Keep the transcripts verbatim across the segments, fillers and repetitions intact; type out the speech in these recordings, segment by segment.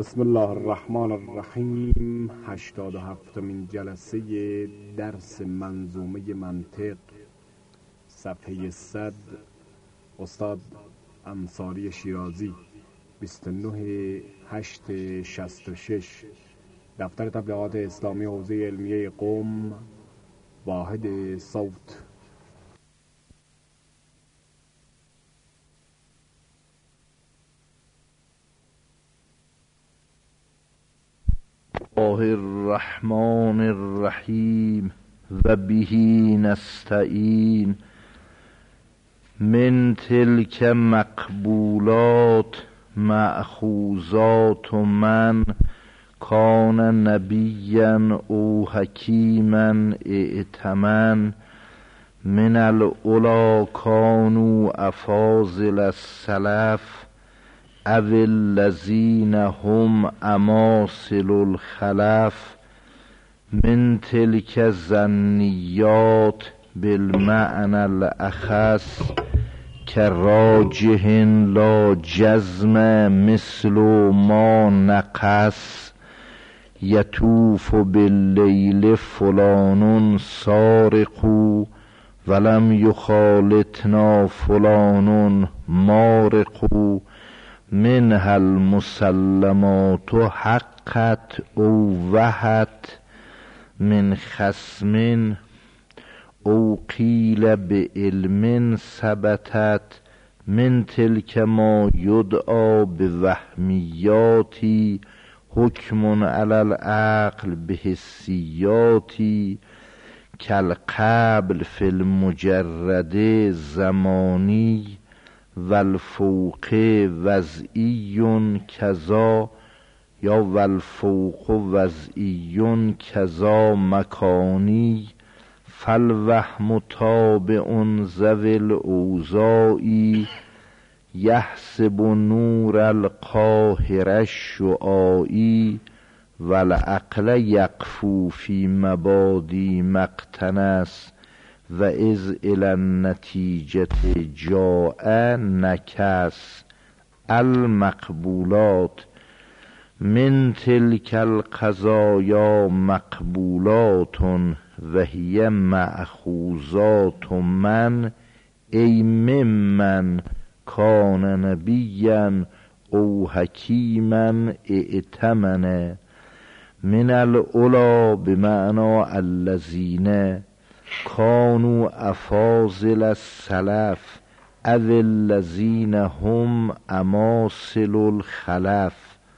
بسم الله الرحمن الرحیم. هشتاد و هفتمین جلسه درس منظومه منطق، صفحه صد، استاد انصاری شیرازی، بیست و نه هشت شصت و شش، دفتر تبلیغات اسلامی حوزه علمیه قم، واحد صوت. الله الرحمن الرحیم و به نستعین. من تلک مقبولات مأخوذات من کان نبیا او حکیما ائتمن. من الاولی کانوا افاضل السلف او الذین هم اماثل الخلف. من تلک الظنیات بالمعنى الاخص کراجح لا جزم مثل ما نقص. یطوف باللیل فلان سارق ولم یخالطنا فلان مارق. منها المسلمات حقت او وحت من خصم او قیل بعلم ثبتت. من تلک ما یدعا بوهمیاتی حکم علی العقل بحسیاتی کالقبل فی المجرد زمانی والفوق وضعی کذا یا والفوق وضعی کذا مکانی. فالوهم تابع ذوی الاوضاع یحسب نور القاهر الشعاعی. والعقل یقفو فی مبادی ما اقتنس و اذ الی النتیجة جاء نکس. المقبولات من تلک القضایا مقبولات و هی مأخوذات من ای ممن کان نبیا او حکیما ائتمن. من الاولی بمعنی الذین کانوا افاضل السلف او الذین هم اماثل الخلف.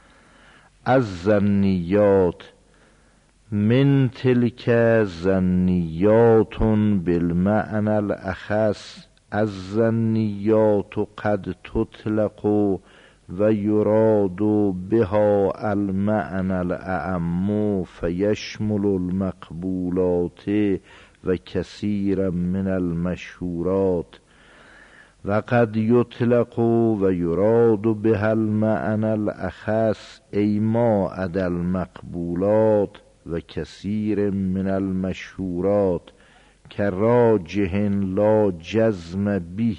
الظنیات من تلک ظنیات بالمعنى الاخص. الظنیات قد تطلق و یراد بها المعنى الاعم فیشمل المقبولات و کثیر من المشهورات. و قد یطلق و یراد بها المعنى الاخص ای ما عدا المقبولات و کثیر من المشهورات کراجح لا جزم به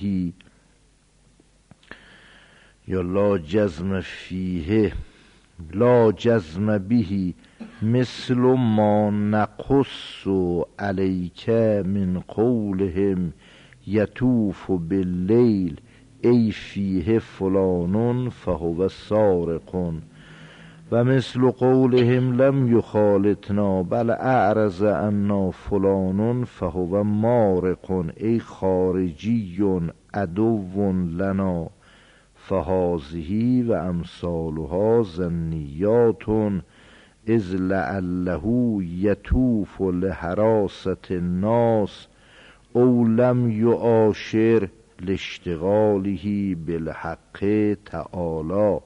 یا لا جزم فیه لا جزم به مثل ما نقص علیک من قولهم یطوف باللیل ای فیه فلان فهو سارق. و مثل قولهم لم یخالطنا بل اعرض عنا فلان فهو مارق ای خارجی عدو لنا. فهذه و امثالها ظنیات اذ لعله یطوف لحراسة الناس او لم یعاشر لاشتغاله بالحق تعالی.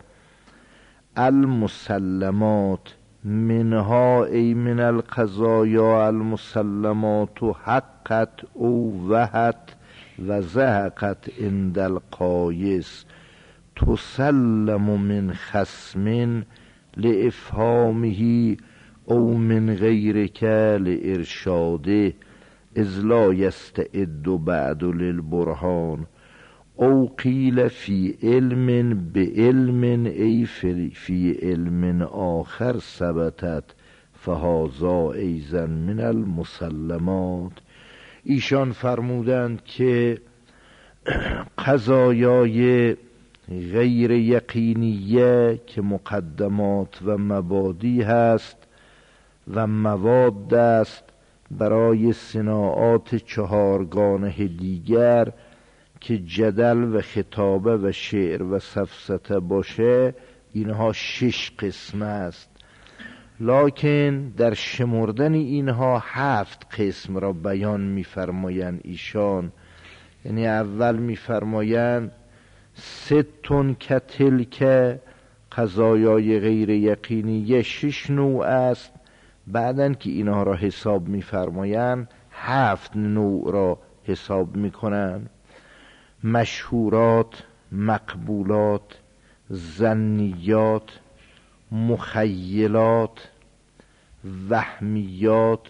المسلمات منها ای من القضایا المسلمات حقت او وحت و زهقت عند القایس. تسلم من خصم لافهامه او من غیرک لارشاده اذ لا یستعد بعد للبرهان. او قیل فی علم به علم ای فی علم آخر ثبتت فهذا ایضا من المسلمات. ایشان فرمودند که قضایای غیر یقینیه که مقدمات و مبادی هست و مواد است برای صناعات چهارگانه دیگر که جدل و خطابه و شعر و سفسطه باشه، اینها شش قسم است، لکن در شمردن اینها هفت قسم را بیان می‌فرمایند ایشان. یعنی اول می‌فرمایند ستون کتلک، قضایای غیر یقینی شش نوع است، بعدن که اینها را حساب می‌فرمایند هفت نوع را حساب می‌کنند: مشهورات، مقبولات، ظنیات، مخیلات، وهمیات،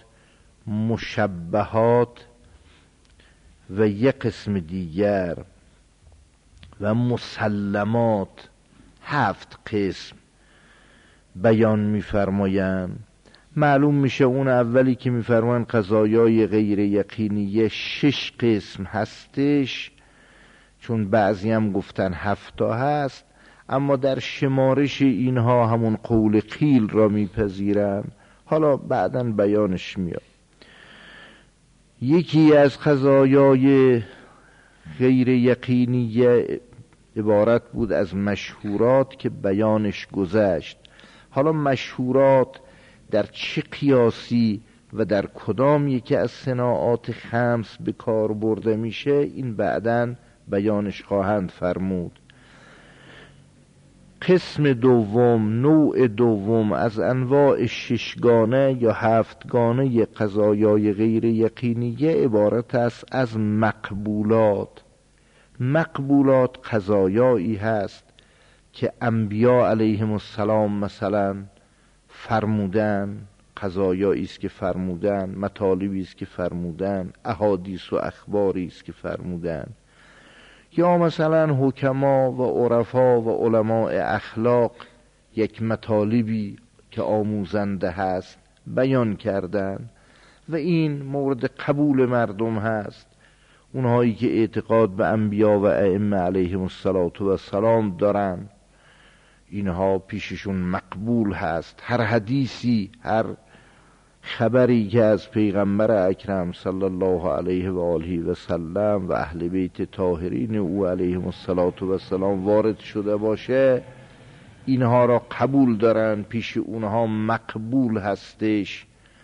مشبهات و یک قسم دیگر و مسلمات. هفت قسم بیان می‌فرمایند. معلوم میشه اون اولی که می‌فرمایند قضایای غیر یقینی شش قسم هستش، چون بعضی هم گفتن هفتا هست، اما در شمارش اینها همون قول قیل را میپذیرن. حالا بعداً بیانش میاد. یکی از قضایای غیر یقینی عبارت بود از مشهورات که بیانش گذشت. حالا مشهورات در چه قیاسی و در کدام یکی از صناعات خمس به کار برده میشه، این بعداً بیانش خواهند فرمود. قسم دوم، نوع دوم از انواع ششگانه یا هفتگانه قضایای غیر یقینیه عبارت است از مقبولات. مقبولات قضایایی هست که انبیا علیهم السلام مثلا فرمودن، قضایایی است که فرمودن، مطالبی است که فرمودن، احادیث و اخباری است که فرمودن، یا مثلا حکما و عرفا و علماء اخلاق یک مطالبی که آموزنده هست بیان کردن و این مورد قبول مردم هست. اونهایی که اعتقاد به انبیا و ائمه علیهم السلام دارن، اینها پیششون مقبول هست. هر حدیثی، هر خبری که از پیغمبر اکرم صلی الله علیه و آله و سلم و اهل بیت طاهرین او علیهم السلام وارد شده باشه، اینها را قبول دارن، پیش اونها مقبول هستش.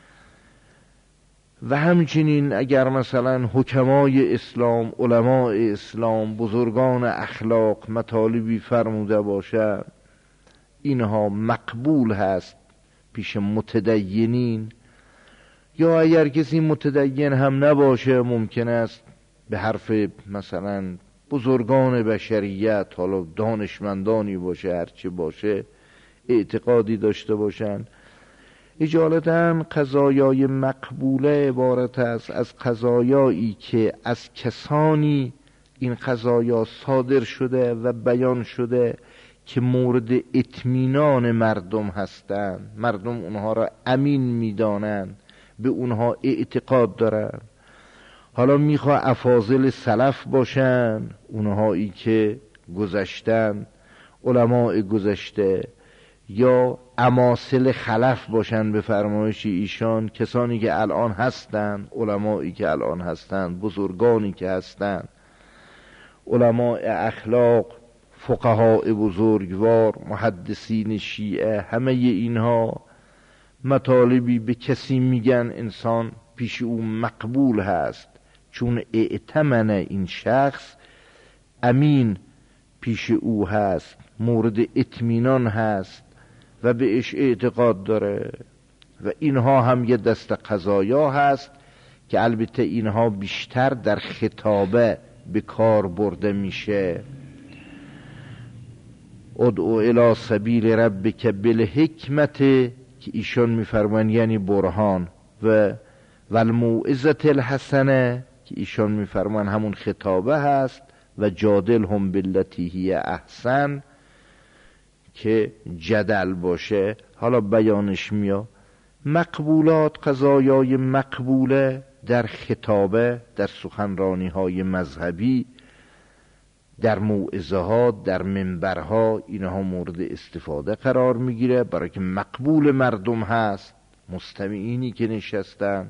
و همچنین اگر مثلا حکمای اسلام، علماء اسلام، بزرگان اخلاق مطالبی فرموده باشه، اینها مقبول هست پیش متدینین. یا اگر کسی متدین هم نباشه، ممکن است به حرف مثلا بزرگان بشریت، حالا دانشمندانی باشه، هرچی باشه، اعتقادی داشته باشن. اجالتاً قضایای مقبوله عبارت است از قضایایی که از کسانی این قضایا صادر شده و بیان شده که مورد اطمینان مردم هستند، مردم اونها را امین میدانند، به اونها اعتقاد دارن. حالا میخواه افاضل سلف باشن، اونهایی که گذشتن، علماء گذشته، یا اماثل خلف باشن به فرمایش ایشان، کسانی که الان هستن، علمایی که الان هستن، بزرگانی که هستن، علماء اخلاق، فقهای بزرگوار، محدثین شیعه، همه اینها مطالبی به کسی میگن، انسان پیش او مقبول هست، چون ائتمن این شخص امین پیش او هست، مورد اطمینان هست و بهش اعتقاد داره. و اینها هم یه دست قضایا هست که البته اینها بیشتر در خطابه به کار برده میشه. ادعو الی سبیل ربک بالحکمت، که ایشان میفرمان یعنی برهان، و والموعظة الحسنه که ایشان میفرمان همون خطابه هست، و جادلهم بالتی هی احسن که جدل باشه. حالا بیانش میاد. مقبولات، قضایای مقبوله در خطابه، در سخنرانی های مذهبی، در موعظه ها، در منبرها، اینها مورد استفاده قرار میگیره برای که مقبول مردم هست، مستمعینی که نشستن.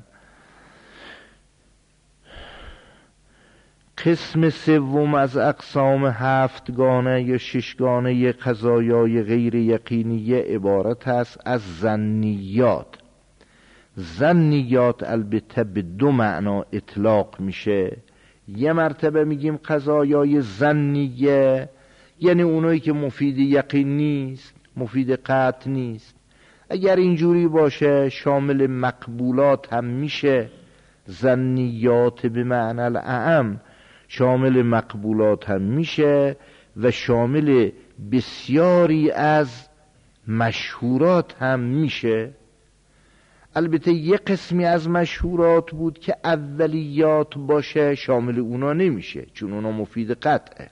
قسم سوم از اقسام هفتگانه یا ششگانه قضایای غیر یقینیه عبارت است از ظنیات. ظنیات البته به دو معنا اطلاق میشه. یه مرتبه میگیم قضایای ظنیه، یعنی اونایی که مفید یقین نیست، مفید قطع نیست. اگر اینجوری باشه شامل مقبولات هم میشه. ظنیات به معنی الاعم شامل مقبولات هم میشه و شامل بسیاری از مشهورات هم میشه. البته یک قسمی از مشهورات بود که اولیات باشه شامل اونا نمیشه چون اونا مفید قطعه.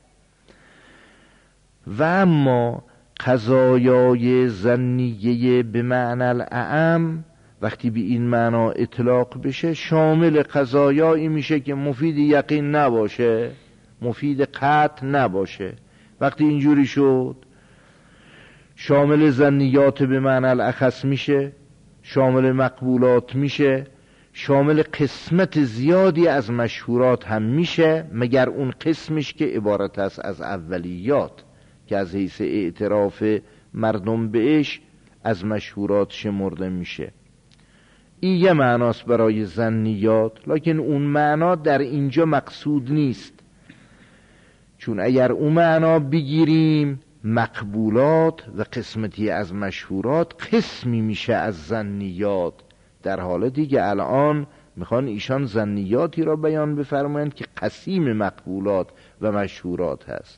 و اما قضایای ظنیه به معنی الاعم وقتی به این معنا اطلاق بشه شامل قضایایی میشه که مفید یقین نباشه، مفید قطع نباشه. وقتی اینجوری شد شامل ظنیات به معنی الاخص میشه، شامل مقبولات میشه، شامل قسمت زیادی از مشهورات هم میشه، مگر اون قسمش که عبارت است از اولیات که از حیث اعتراف مردم بهش از مشهورات شمرده میشه. این یه معناست برای ظنیات، لکن اون معنا در اینجا مقصود نیست. چون اگر اون معنا بگیریم مقبولات و قسمتی از مشهورات قسمی میشه از ظنیات، در حالتی که الان میخوان ایشان ظنیاتی را بیان بفرمایند که قسیم مقبولات و مشهورات هست.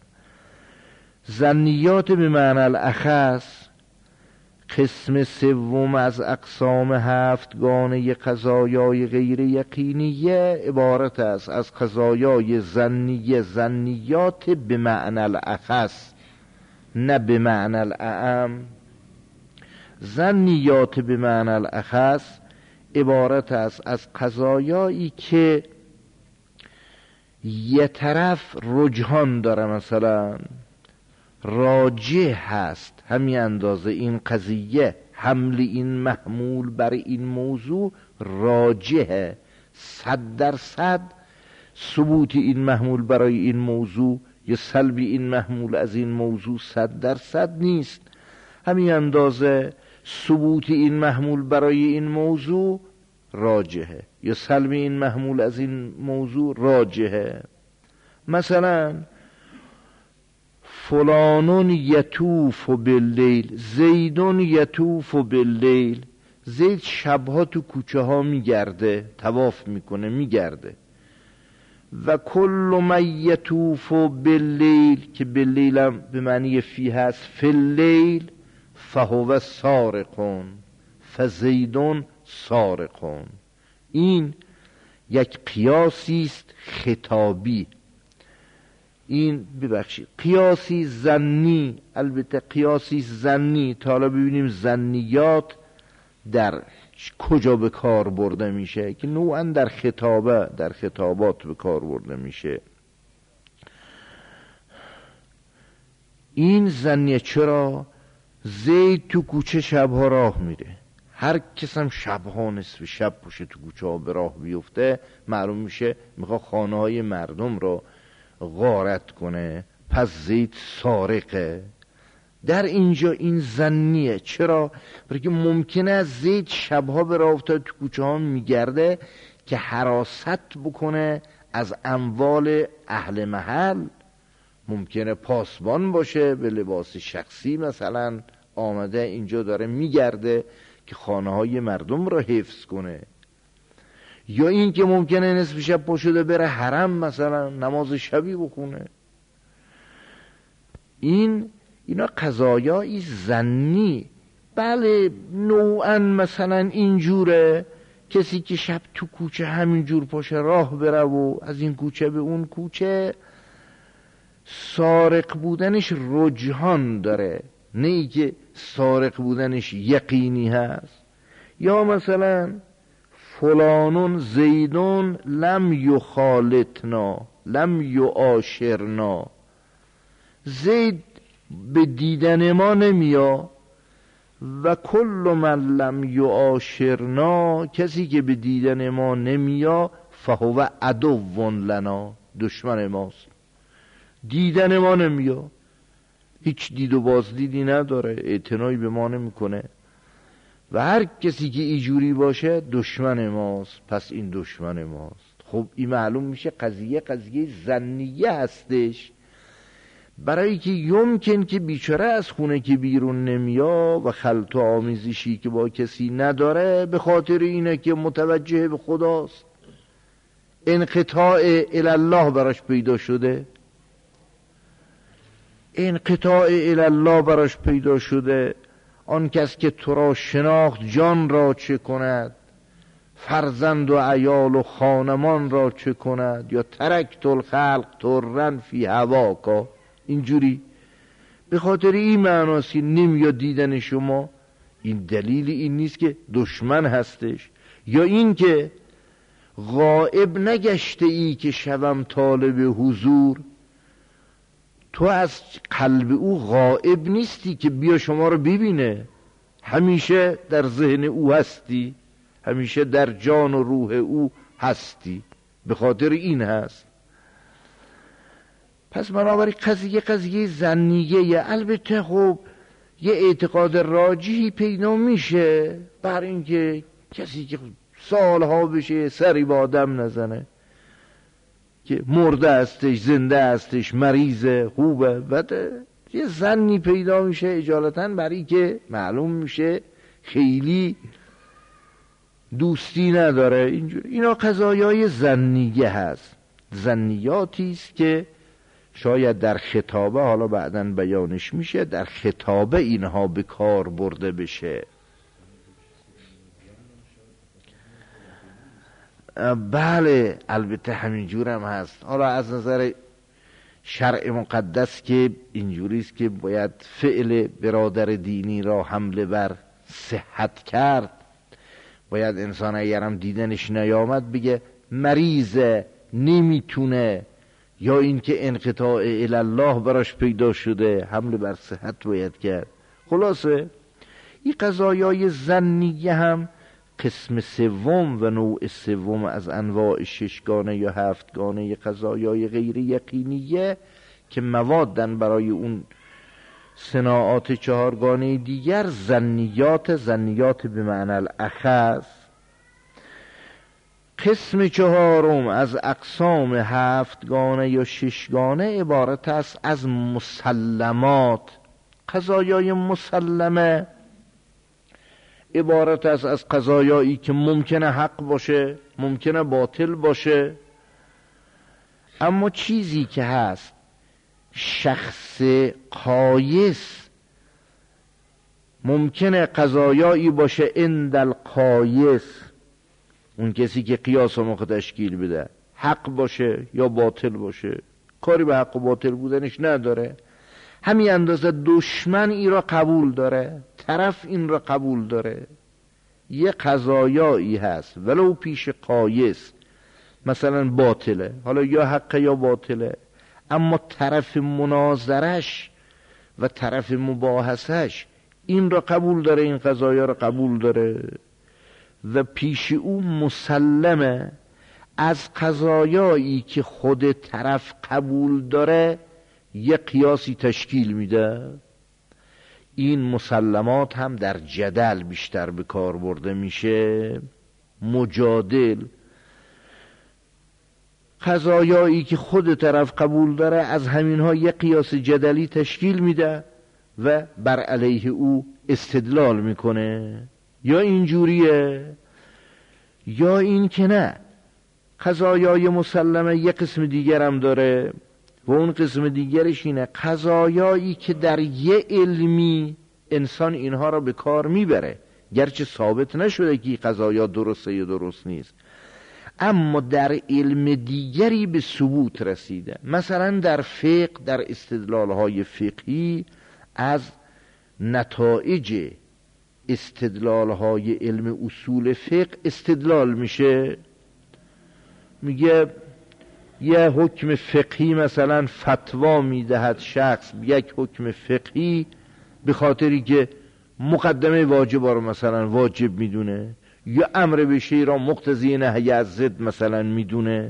ظنیات به معنی الاخص قسم سوم از اقسام هفتگانه قضایای غیر یقینیه عبارت است از قضایای ظنیه، ظنیات به معنی الاخص نه به معنی الاعم. ظنیات به معنی الاخص عبارت است از قضایایی که یه طرف رجحان داره، مثلا راجح هست، همین اندازه این قضیه حمل این محمول بر این موضوع راجحه، صد درصد ثبوت این محمول برای این موضوع یا سلب این محمول از این موضوع صد درصد نیست. همین اندازه ثبوت این محمول برای این موضوع راجحه یا سلب این محمول از این موضوع راجحه. مثلا فلانون یطوف باللیل، زیدون یطوف باللیل، زید شبها تو کوچه ها میگرده، طواف میکنه، میگرده. و کل من یطوف باللیل که باللیل هم به معنی فی هست، فی اللیل فهو سارقون فزیدون سارقون. این یک قیاسی است خطابی، این ببخشید قیاسی ظنی، البته قیاسی ظنی. تا حالا ببینیم ظنیات در کجا به کار برده میشه که نوعا در خطابه، در خطابات به کار برده میشه. این ظنیه چرا؟ زید تو کوچه شبها راه میره، هر کسم شبها نصف شب پوشه تو کوچه ها به راه بیفته معلوم میشه میخواد خانه های مردم رو غارت کنه، پس زید سارقه. در اینجا این ظنیه. چرا؟ برای که ممکنه از زید شبها به راه افتاده تو کوچه ها میگرده که حراست بکنه از اموال اهل محل. ممکنه پاسبان باشه به لباس شخصی، مثلا آمده اینجا داره میگرده که خانه های مردم را حفظ کنه. یا این که ممکنه نصف شب پا شده بره حرم مثلا نماز شبی بخونه. این اینا قضایایی ظنی. بله نوعا مثلا اینجوره، کسی که شب تو کوچه همینجور پاشه راه بره و از این کوچه به اون کوچه سارق بودنش رجحان داره، نه ای که سارق بودنش یقینی هست. یا مثلا فلانون زیدون لم یخالطنا لم یعاشرنا، زید به دیدن ما نمیا و کل من لم یعاشرنا، کسی که به دیدن ما نمیا فهو عدو لنا، دشمن ماست. دیدن ما نمیا، هیچ دید و بازدیدی نداره، اعتنایی به ما نمیکنه و هر کسی که اینجوری باشه دشمن ماست، پس این دشمن ماست. خب این معلوم میشه قضیه قضیه ظنیه هستش، برای که یمکن که بیچاره از خونه که بیرون نمیا و خلط و آمیزشی که با کسی نداره به خاطر اینه که متوجه به خداست، انقطاع الالله براش پیدا شده، انقطاع الالله براش پیدا شده. آن کس که تو را شناخت جان را چه کند، فرزند و عیال و خانمان را چه کند، یا ترکت الخلق ترن فی هواکا، اینجوری به خاطر این معناست که نمیاد دیدن شما. این دلیل این نیست که دشمن هستش، یا این که غائب نگشته ای که شوم طالب حضور، تو از قلب او غائب نیستی که بیا شما رو ببینه، همیشه در ذهن او هستی، همیشه در جان و روح او هستی، به خاطر این هست. پس بنابراین قضیه قضیه ظنیه. البته خب یه اعتقاد راجحی پیدا میشه بر اینکه کسی که سالها بشه سری با آدم نزنه، که مرده هستش زنده هستش مریضه خوبه، بده یه ظنی پیدا میشه اجالتا، برای که معلوم میشه خیلی دوستی نداره اینجوری. اینا قضایای ظنیه هست، ظنیاتی است که شاید در خطابه، حالا بعداً بیانش میشه، در خطابه اینها به کار برده بشه. بله البته همینجور هم هست. حالا از نظر شرع مقدس که اینجوریست که باید فعل برادر دینی را حمله بر صحت کرد، باید انسان اگرم دیدنش نیامد بگه مریضه نمیتونه، یا اینکه انقطاع الالله براش پیدا شده، حمله بر صحت باید کرد. خلاصه این قضایای ظنیه هم قسم سوم و نوع سوم از انواع ششگانه یا هفتگانه قضایای غیر یقینیه که موادن برای اون صناعات چهارگانه دیگر. ظنیات، ظنیات به معنی الاخذ. قسم چهارم از اقسام هفتگانه یا ششگانه عبارت است از مسلمات. قضایای مسلمه عبارت است از قضایایی که ممکنه حق باشه ممکنه باطل باشه، اما چیزی که هست شخص قایس ممکنه قضایایی باشه عند القایس، اون کسی که قیاس رو تشکیل بده، حق باشه یا باطل باشه، کاری به حق و باطل بودنش نداره. همین اندازه دشمن این را قبول داره، طرف این را قبول داره. یه قضایایی هست ولو پیش قایس مثلا باطله، حالا یا حق یا باطله، اما طرف مناظرش و طرف مباحثش این را قبول داره، این قضایا را قبول داره و پیش او مسلمه. از قضایایی که خود طرف قبول داره یه قیاسی تشکیل میده. این مسلمات هم در جدل بیشتر به کار برده میشه، مجادل. قضایایی که خود طرف قبول داره از همینها یه قیاس جدلی تشکیل میده و بر علیه او استدلال میکنه. یا اینجوریه یا این که نه. قضایای مسلمه یه قسم دیگر هم داره و اون قسم دیگرش اینه قضایایی که در یه علمی انسان اینها را به کار میبره، گرچه ثابت نشده که قضایا درسته یا درست نیست، اما در علم دیگری به ثبوت رسیده. مثلا در فقه، در استدلالهای فقهی از نتایج استدلالهای علم اصول فقه استدلال میشه، میگه یه حکم فقهی مثلا فتوا میدهد شخص یک حکم فقهی به خاطری که مقدمه واجب رو مثلا واجب میدونه یا امر به شیء را مقتضی نهی از ضد مثلا میدونه.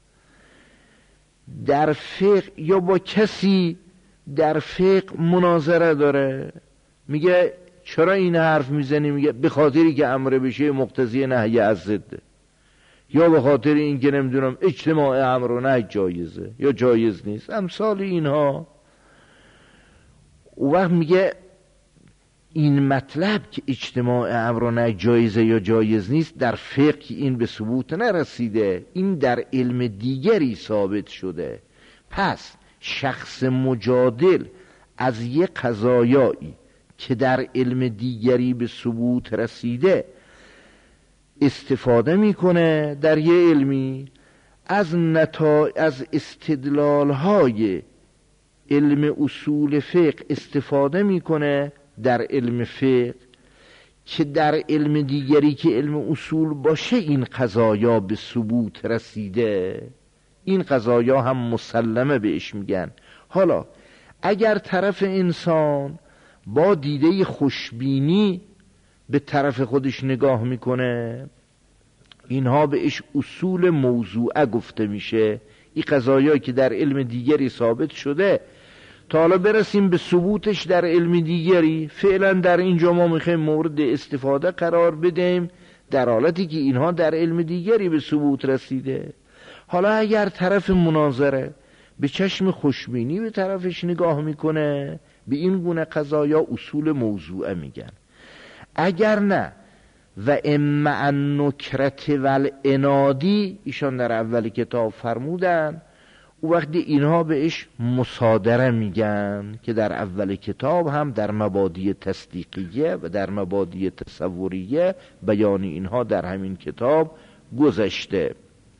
در فقه یا با کسی در فقه مناظره داره، میگه چرا این حرف میزنی؟ میگه به خاطری که امر به شیء مقتضی نهی از ضد، یا به خاطر این که نمیدونم اجتماع امر و نهی جایزه یا جایز نیست، امثال اینها. او وقت میگه این مطلب که اجتماع امر و نهی جایزه یا جایز نیست در فقه این به ثبوت نرسیده، این در علم دیگری ثابت شده. پس شخص مجادل از یک قضایایی که در علم دیگری به ثبوت رسیده استفاده میکنه در یه علمی، از نتا... از استدلالهای علم اصول فقه استفاده میکنه در علم فقه که در علم دیگری که علم اصول باشه این قضایا به ثبوت رسیده، این قضایا هم مسلمه بهش میگن. حالا اگر طرف انسان با دیده خوشبینی به طرف خودش نگاه میکنه، اینها بهش اصول موضوعه گفته میشه. این قضایایی که در علم دیگری ثابت شده تا حالا برسیم به ثبوتش در علم دیگری، فعلا در اینجا ما میخوایم مورد استفاده قرار بدیم در حالتی که اینها در علم دیگری به ثبوت رسیده. حالا اگر طرف مناظره به چشم خوشبینی به طرفش نگاه میکنه، به این گونه قضایا اصول موضوعه میگن. اگر نه و اما النکرت والعنادی، ایشان در اول کتاب فرمودن، او وقتی اینها بهش مصادره میگن که در اول کتاب هم در مبادی تصدیقیه و در مبادی تصوریه بیان اینها در همین کتاب گذشته.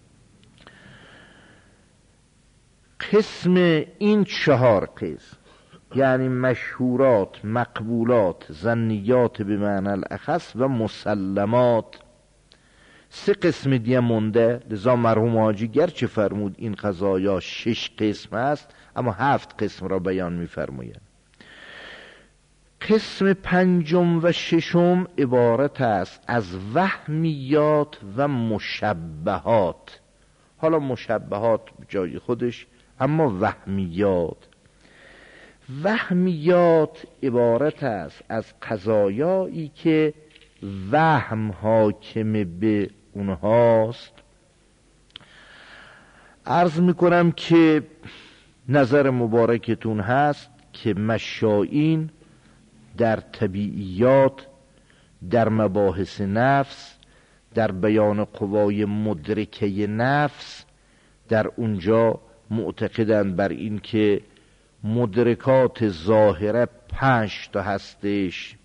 قسم این چهار قسم یعنی مشهورات، مقبولات، ظنیات به معنی الاخص و مسلمات، سه قسم دیگه مونده. لذا مرحوم حاجی گرچه فرمود این قضایا شش قسم است، اما هفت قسم را بیان می‌فرماید. قسم پنجم و ششم عبارت است از وهمیات و مشبهات. حالا مشبهات جای خودش، اما وهمیات وهمیات عبارت است از قضایایی که وهم حاکم به اونهاست. عرض میکنم که نظر مبارکتون هست که مشایین در طبیعیات، در مباحث نفس، در بیان قوای مدرکه نفس، در اونجا معتقدند بر این که مدرکات ظاهره پنج تا هستش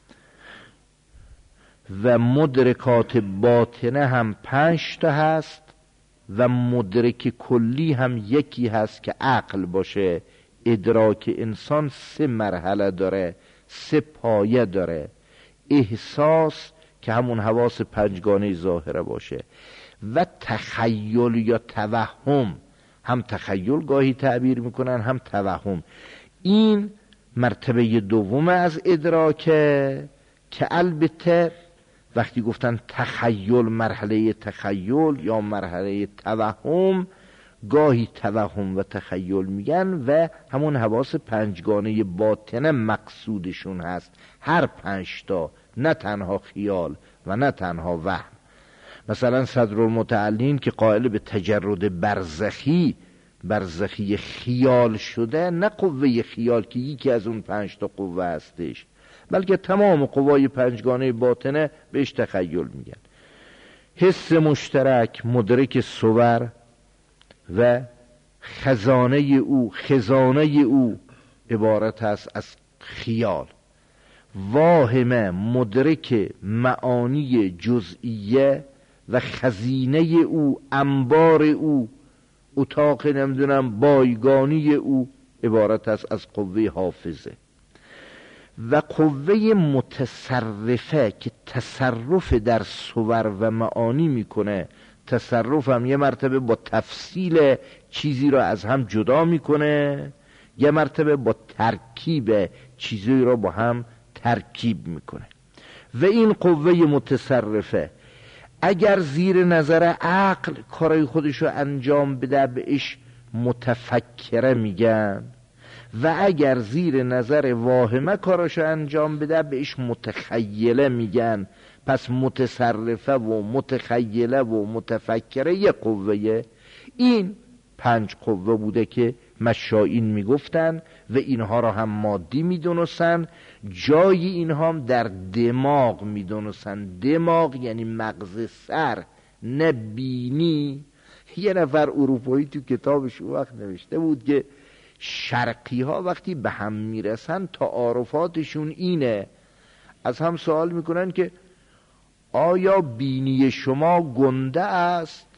و مدرکات باطنه هم پنج تا هست و مدرک کلی هم یکی هست که عقل باشه. ادراک انسان سه مرحله داره، سه پایه داره. احساس که همون حواس پنجگانه ظاهره باشه و تخیل یا توهم، هم تخیل گاهی تعبیر میکنن هم توهم. این مرتبه دوم از ادراکه که البته وقتی گفتن تخیل، مرحله تخیل یا مرحله توهم، گاهی توهم و تخیل میگن و همون حواس پنجگانه باطنه مقصودشون هست، هر پنج تا، نه تنها خیال و نه تنها وهم. مثلا صدرالمتعلین که قائل به تجرد برزخی، برزخی خیال شده، نه قوه خیال که یکی از اون پنج تا قوه هستش، بلکه تمام قوای پنجگانه باطنه بهش تخیل میگن. حس مشترک، مدرک صور و خزانه او، خزانه او عبارت هست از خیال. واهمه، مدرک معانی جزئیه و خزینه او، انبار او، اتاق نمیدونم بایگانی او عبارت است از قوه حافظه. و قوه متصرفه که تصرف در صور و معانی میکنه، تصرف هم یه مرتبه با تفصیل چیزی را از هم جدا میکنه، یه مرتبه با ترکیب چیزی را با هم ترکیب میکنه. و این قوه متصرفه اگر زیر نظر عقل کارای خودش رو انجام بده بهش متفکره میگن، و اگر زیر نظر واهمه کاراشو انجام بده بهش متخیله میگن. پس متصرفه و متخیله و متفکره یک قوه. این پنج قوه بوده که مشائین میگفتن و اینها را هم مادی میدونستن، جای اینها هم در دماغ میدونستن. دماغ یعنی مغز سر، نه بینی. یه نفر اروپایی تو کتابش اون وقت نوشته بود که شرقی ها وقتی به هم میرسن تعارفاتشون اینه، از هم سوال میکنن که آیا بینی شما گنده است؟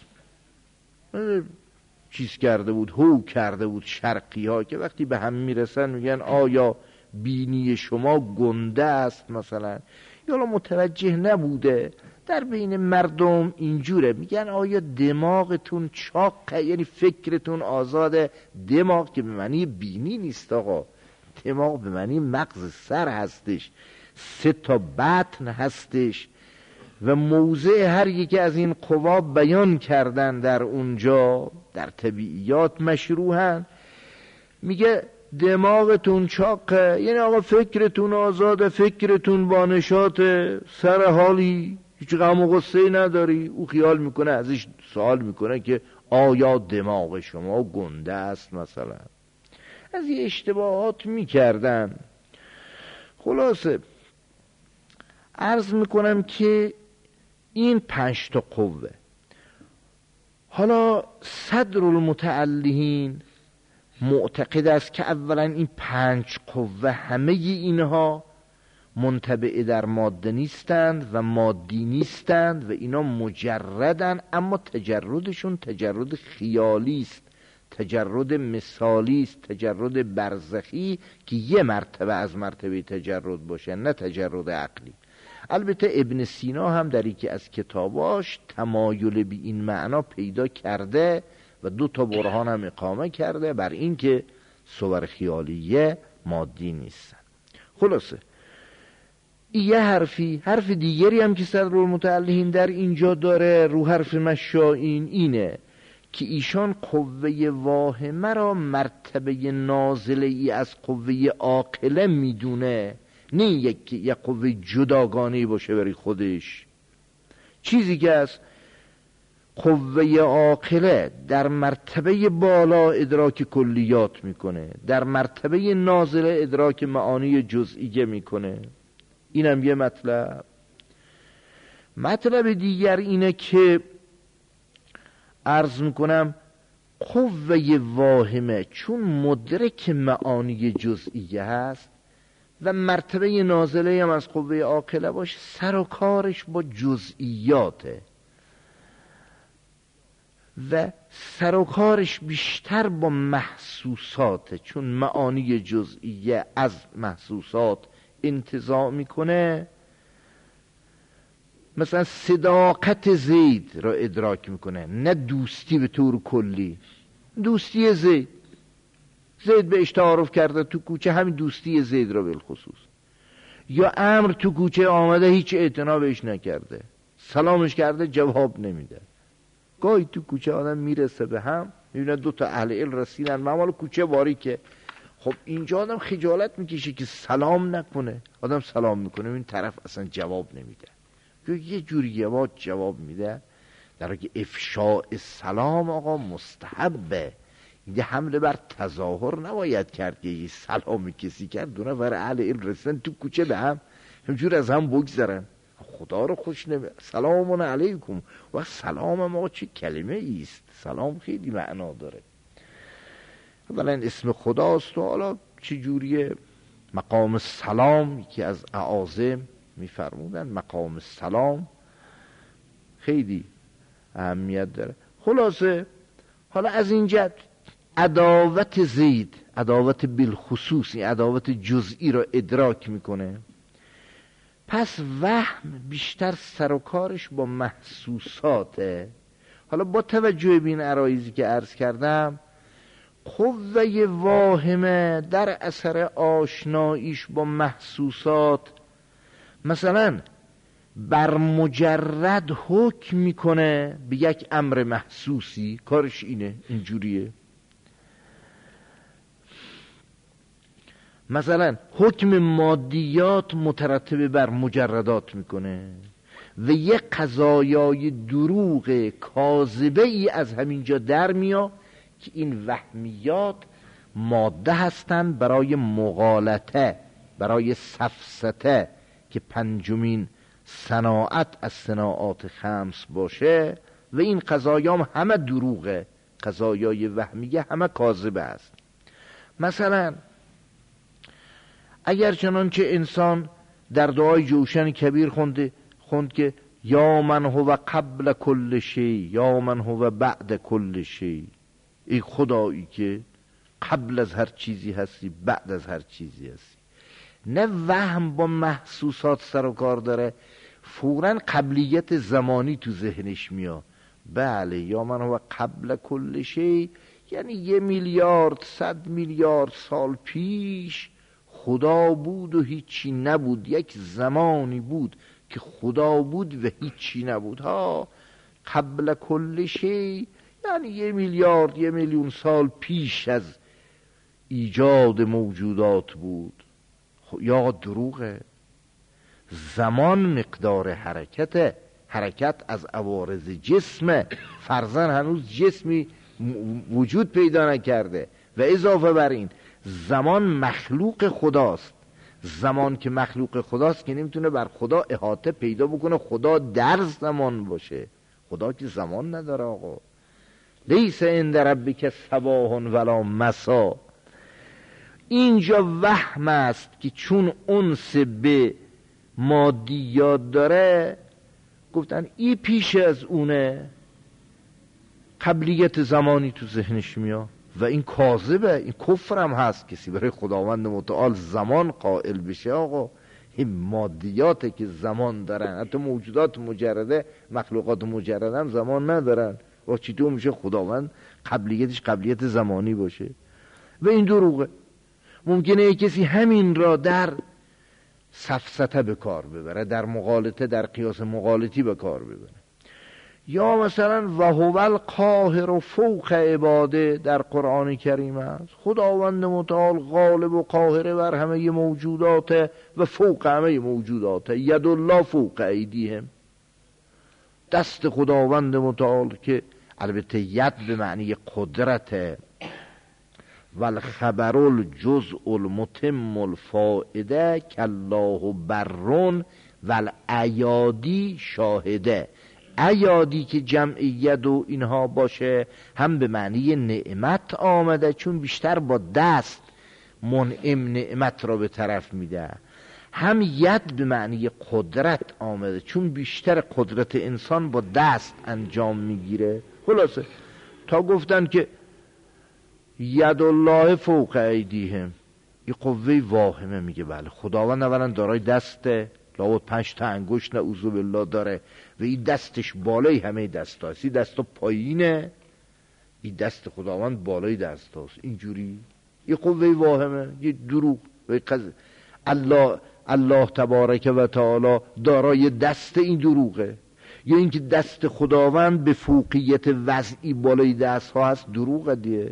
چیز کرده بود، هو کرده بود شرقی ها که وقتی به هم میرسن میگن آیا بینی شما گنده است مثلا. یا متوجه نبوده در بین مردم اینجوره، میگن آیا دماغتون چاقه، یعنی فکرتون آزاده. دماغ که به معنی بینی نیست آقا، دماغ به معنی مغز سر هستش، سه تا بطن هستش و موضع هر یکی از این قوا بیان کردن در اونجا، در طبیعیات مشروحن. میگه دماغتون چاقه یعنی آقا فکرتون آزاده، فکرتون با نشاط، سر حالی، هیچ غم و غصه نداری. او خیال میکنه، ازش سوال میکنه که آیا دماغ شما گنده است مثلا. از یه اشتباهات میکردن. خلاصه عرض میکنم که این پنج تا قوه. حالا صدر المتعلهین معتقد است که اولا این پنج قوه همه اینها منطبع در ماده نیستند و مادی نیستند و اینا مجردن، اما تجردشون تجرد خیالی است، تجرد مثالی است، تجرد برزخی که یه مرتبه از مرتبه تجرد باشه، نه تجرد عقلی. البته ابن سینا هم در یکی از کتاباش تمایل به این معنا پیدا کرده و دو تا برهان هم اقامه کرده بر این که صور خیالیه مادی نیستن. خلاصه یه حرفی حرف دیگری هم که صدرالمتعلهین در اینجا داره رو حرف مشائین اینه که ایشان قوه واهمه را مرتبه نازله ای از قوه عاقله میدونه، نه یک یک قوه جداگانه باشه برای خودش. چیزی که از قوه عاقله در مرتبه بالا ادراک کلیات میکنه، در مرتبه نازله ادراک معانی جزئیه میکنه. اینم یه مطلب. مطلب دیگر اینه که عرض میکنم قوه واهمه چون مدرک معانی جزئیه هست و مرتبه نازله هم از قوه عاقله باشه، سر و کارش با جزئیاته و سر و کارش بیشتر با محسوساته، چون معانی جزئیه از محسوسات انتزاع میکنه. مثلا صداقت زید را ادراک میکنه، نه دوستی به طور کلی. دوستی زید، زید بهش تعارف کرده تو کوچه، همین دوستی زید را بالخصوص. یا امر تو کوچه آمده هیچ اعتنا بهش نکرده، سلامش کرده جواب نمیده. گاهی تو کوچه آدم میرسه به هم، میبینه دو تا اهل علم رسیدن، مامال کوچه باری که خب اینجا آدم خجالت میکشه که سلام نکنه. آدم سلام میکنه این طرف اصلا جواب نمیده، یه جوری یه وقت جواب میده. در حالی که افشاء سلام آقا مستحبه، یه حمله بر تظاهر نباید کرد که یه سلامی کسی کرد دو نفر اهل علم رسیدن تو کوچه به هم همجور از هم بگذرن، خدا رو خوش نمی سلام علیکم. و سلام ما چه کلمه ایست، سلام خیلی معنا داره. اولا اسم خداست و حالا چجوریه مقام سلام که از اعاظم میفرمودن، مقام سلام خیلی اهمیت داره. خلاصه حالا از اینجا عداوت زید، عداوت بالخصوص، این عداوت جزئی را ادراک میکنه. پس وهم بیشتر سر و کارش با محسوساته. حالا با توجه به این عرایزی که عرض کردم، قوه واهمه در اثر آشناییش با محسوسات مثلا بر مجرد حکم میکنه به یک امر محسوسی، کارش اینه، اینجوریه. مثلا حکم مادیات مترتب بر مجردات میکنه و یک قضایای دروغ کاذبه ای از همینجا در میاد که این وهمیات ماده هستند برای مغالطه، برای سفسطه که پنجمین صناعت از صناعات خمس باشه و این قضایام همه دروغه، قضایای وهمیه همه کاذبه است. مثلا اگر چنانچه انسان در دعای جوشن کبیر خونده خوند که یا من هو قبل کل شی یا من هو بعد کل شی، ای خدایی که قبل از هر چیزی هستی بعد از هر چیزی هستی. نه وهم با محسوسات سر و کار داره، فوراً قبلیت زمانی تو ذهنش میاد. بله یا من هو قبل کل شی یعنی یه میلیارد صد میلیارد سال پیش خدا بود و هیچی نبود، یک زمانی بود که خدا بود و هیچی نبود. ها قبل کل شی یعنی یه میلیارد یه میلیون سال پیش از ایجاد موجودات بود. یا دروغه. زمان مقدار حرکته، حرکت از عوارض جسمه، فرضاً هنوز جسمی وجود پیدا نکرده و اضافه بر این زمان مخلوق خداست. زمان که مخلوق خداست که نمیتونه بر خدا احاطه پیدا بکنه، خدا در زمان باشه. خدا که زمان نداره آقا. لیس عند ربک صباح ولا مسا. اینجا وهم است که چون انس به مادیات داره، گفتن این پیش از اونه، قبلیت زمانی تو ذهنش میاد و این کاذبه، این کفر هم هست. کسی برای خداوند متعال زمان قائل بشه آقا، این مادیاته که زمان دارن. حتی موجودات مجرده، مخلوقات مجرده هم زمان ندارن. و چطور میشه خداوند قبلیتش قبلیت زمانی باشه؟ و این دروغه. ممکنه یک کسی همین را در سفسطه به کار ببره، در مغالطه، در قیاس مغالطی به کار ببره. یا مثلا و هو القاهر فوق عباده در قرآن کریم است. خداوند متعال غالب و قاهر بر همه موجودات و فوق همه موجودات. ید الله فوق ایدیهم، دست خداوند متعال که البته ید به معنی قدرته، والخبر الجزء المتم الفائده کالله برون والایادی شاهده. ایادی که جمع ید و اینها باشه هم به معنی نعمت آمده، چون بیشتر با دست منعم نعمت را به طرف میده. هم ید به معنی قدرت آمده، چون بیشتر قدرت انسان با دست انجام میگیره. خلاصه تا گفتن که ید الله فوق ایدیهم، این قوه واهمه میگه بله خداوند اولا دارای دسته، لابد پنج تا انگشت نعوذ بالله داره و این دستش بالای همه دست هاست. این دست ها پایینه، این دست خداوند بالای دست هاست. اینجوری این قوه واهمه، یه دروغ. الله الله تبارک و تعالی دارای دست، این دروغه. یا اینکه دست خداوند به فوقیت وضعی بالای دست ها هست، دروغه دیگه.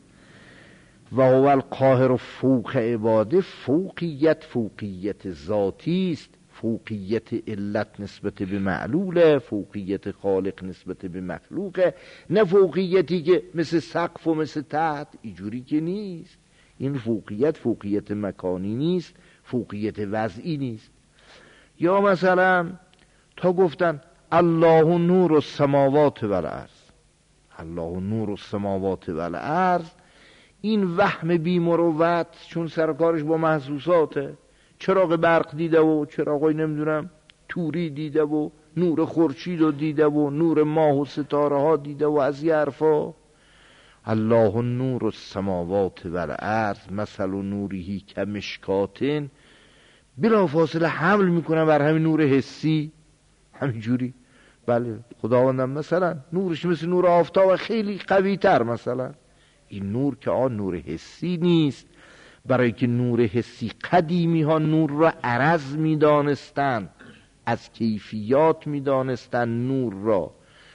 و هو القاهر فوق عباده، فوقیت فوقیت ذاتی است، فوقیت علت نسبت به معلوله، فوقیت خالق نسبت به مخلوقه، نه فوقیتی که مثل سقف و مثل تحت. اینجوری که نیست. این فوقیت فوقیت مکانی نیست، فوقیت وضعی نیست. یا مثلا تا گفتن الله نور السماوات و الارض، الله نور السماوات و الارض، این وهم بی مروت چون سرکارش با محسوساته. چراغ برق دیده و چراغای نمیدونم توری دیده و نور خورشید رو دیده و نور ماه و ستاره ها دیده و از یه حرفا. الله نور السماوات و الارض مثل نوره کمشکاتن، بلا فاصله حمل میکنن بر همین نور حسی. همینجوری بله خداوندم مثلا نورش مثل نور آفتاب خیلی قوی تر. مثلا این نور که آن نور حسی نیست، برای که نور حسی قدیمی ها نور را عرض میدانستند، از کیفیات میدانستند نور را.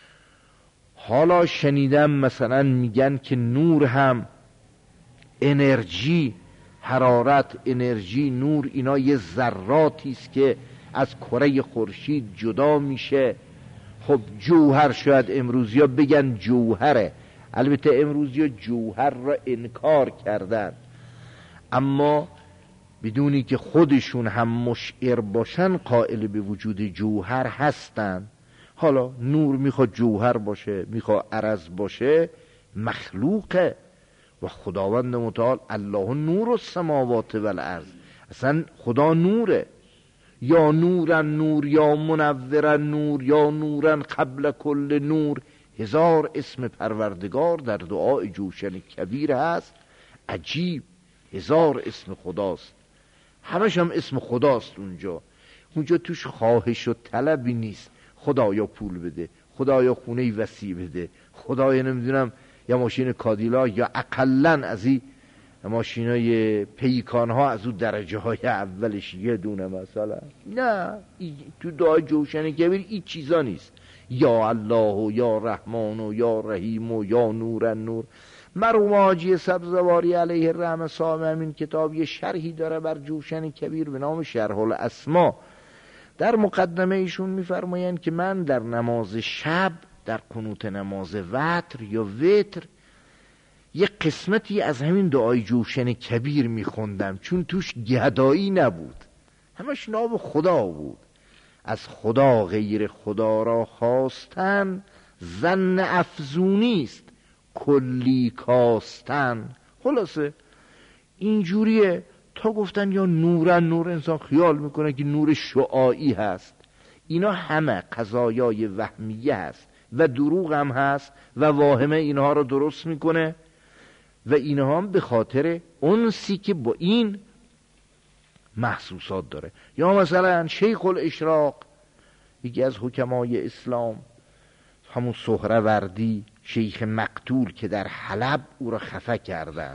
حالا شنیدم مثلا میگن که نور هم انرژی، حرارت، انرژی، نور، اینا یه ذراتی است که از کره خورشید جدا میشه. خب جوهر شاید امروزیا بگن جوهره، البته امروزیا جوهر را انکار کردن، اما بدونی که خودشون هم مشعر باشن قائل به وجود جوهر هستن. حالا نور میخواد جوهر باشه، میخواد عرض باشه، مخلوقه. و خداوند متعال الله نور السماوات و الارض، اصلا خدا نوره. یا نورن نور، یا منورن نور، یا نورن قبل کل نور. هزار اسم پروردگار در دعای جوشن کبیر هست. عجیب، هزار اسم خداست، همش هم اسم خداست. اونجا اونجا توش خواهش و طلبی نیست. خدایا پول بده، خدایا خونه وسیع بده، خدایا نمیدونم یا ماشین کادیلا، یا اقلن از این ماشینای پیکان ها از اون درجه های اولش یه دونه مثلا. نه، تو دعای جوشن کبیر این چیزا نیست. یا الله و یا رحمان و یا رحیم و یا نور نور. مرحوم حاجی سبزواری علیه الرحمه صاحب همین کتاب یه شرحی داره بر جوشن کبیر به نام شرح الاسما. در مقدمه ایشون میفرمایند که من در نماز شب، در قنوت نماز وتر یا وتر، یه قسمتی از همین دعای جوشن کبیر میخوندم، چون توش گدایی نبود، همش نام خدا بود. از خدا غیر خدا را خواستن، ظن افزونی است کلی کاستن. خلاصه اینجوریه. تا گفتن یا نورن نور، انسان خیال میکنه که نور شعاعی هست. اینا همه قضایای وهمیه هست و دروغ هم هست و واهمه اینها رو درست میکنه. و اینها هم به خاطر انسی که با این محسوسات داره. یا مثلا شیخ الاشراق، یکی از حکمای اسلام، همون سهروردی، شیخ مقتول که در حلب او را خفه کردن،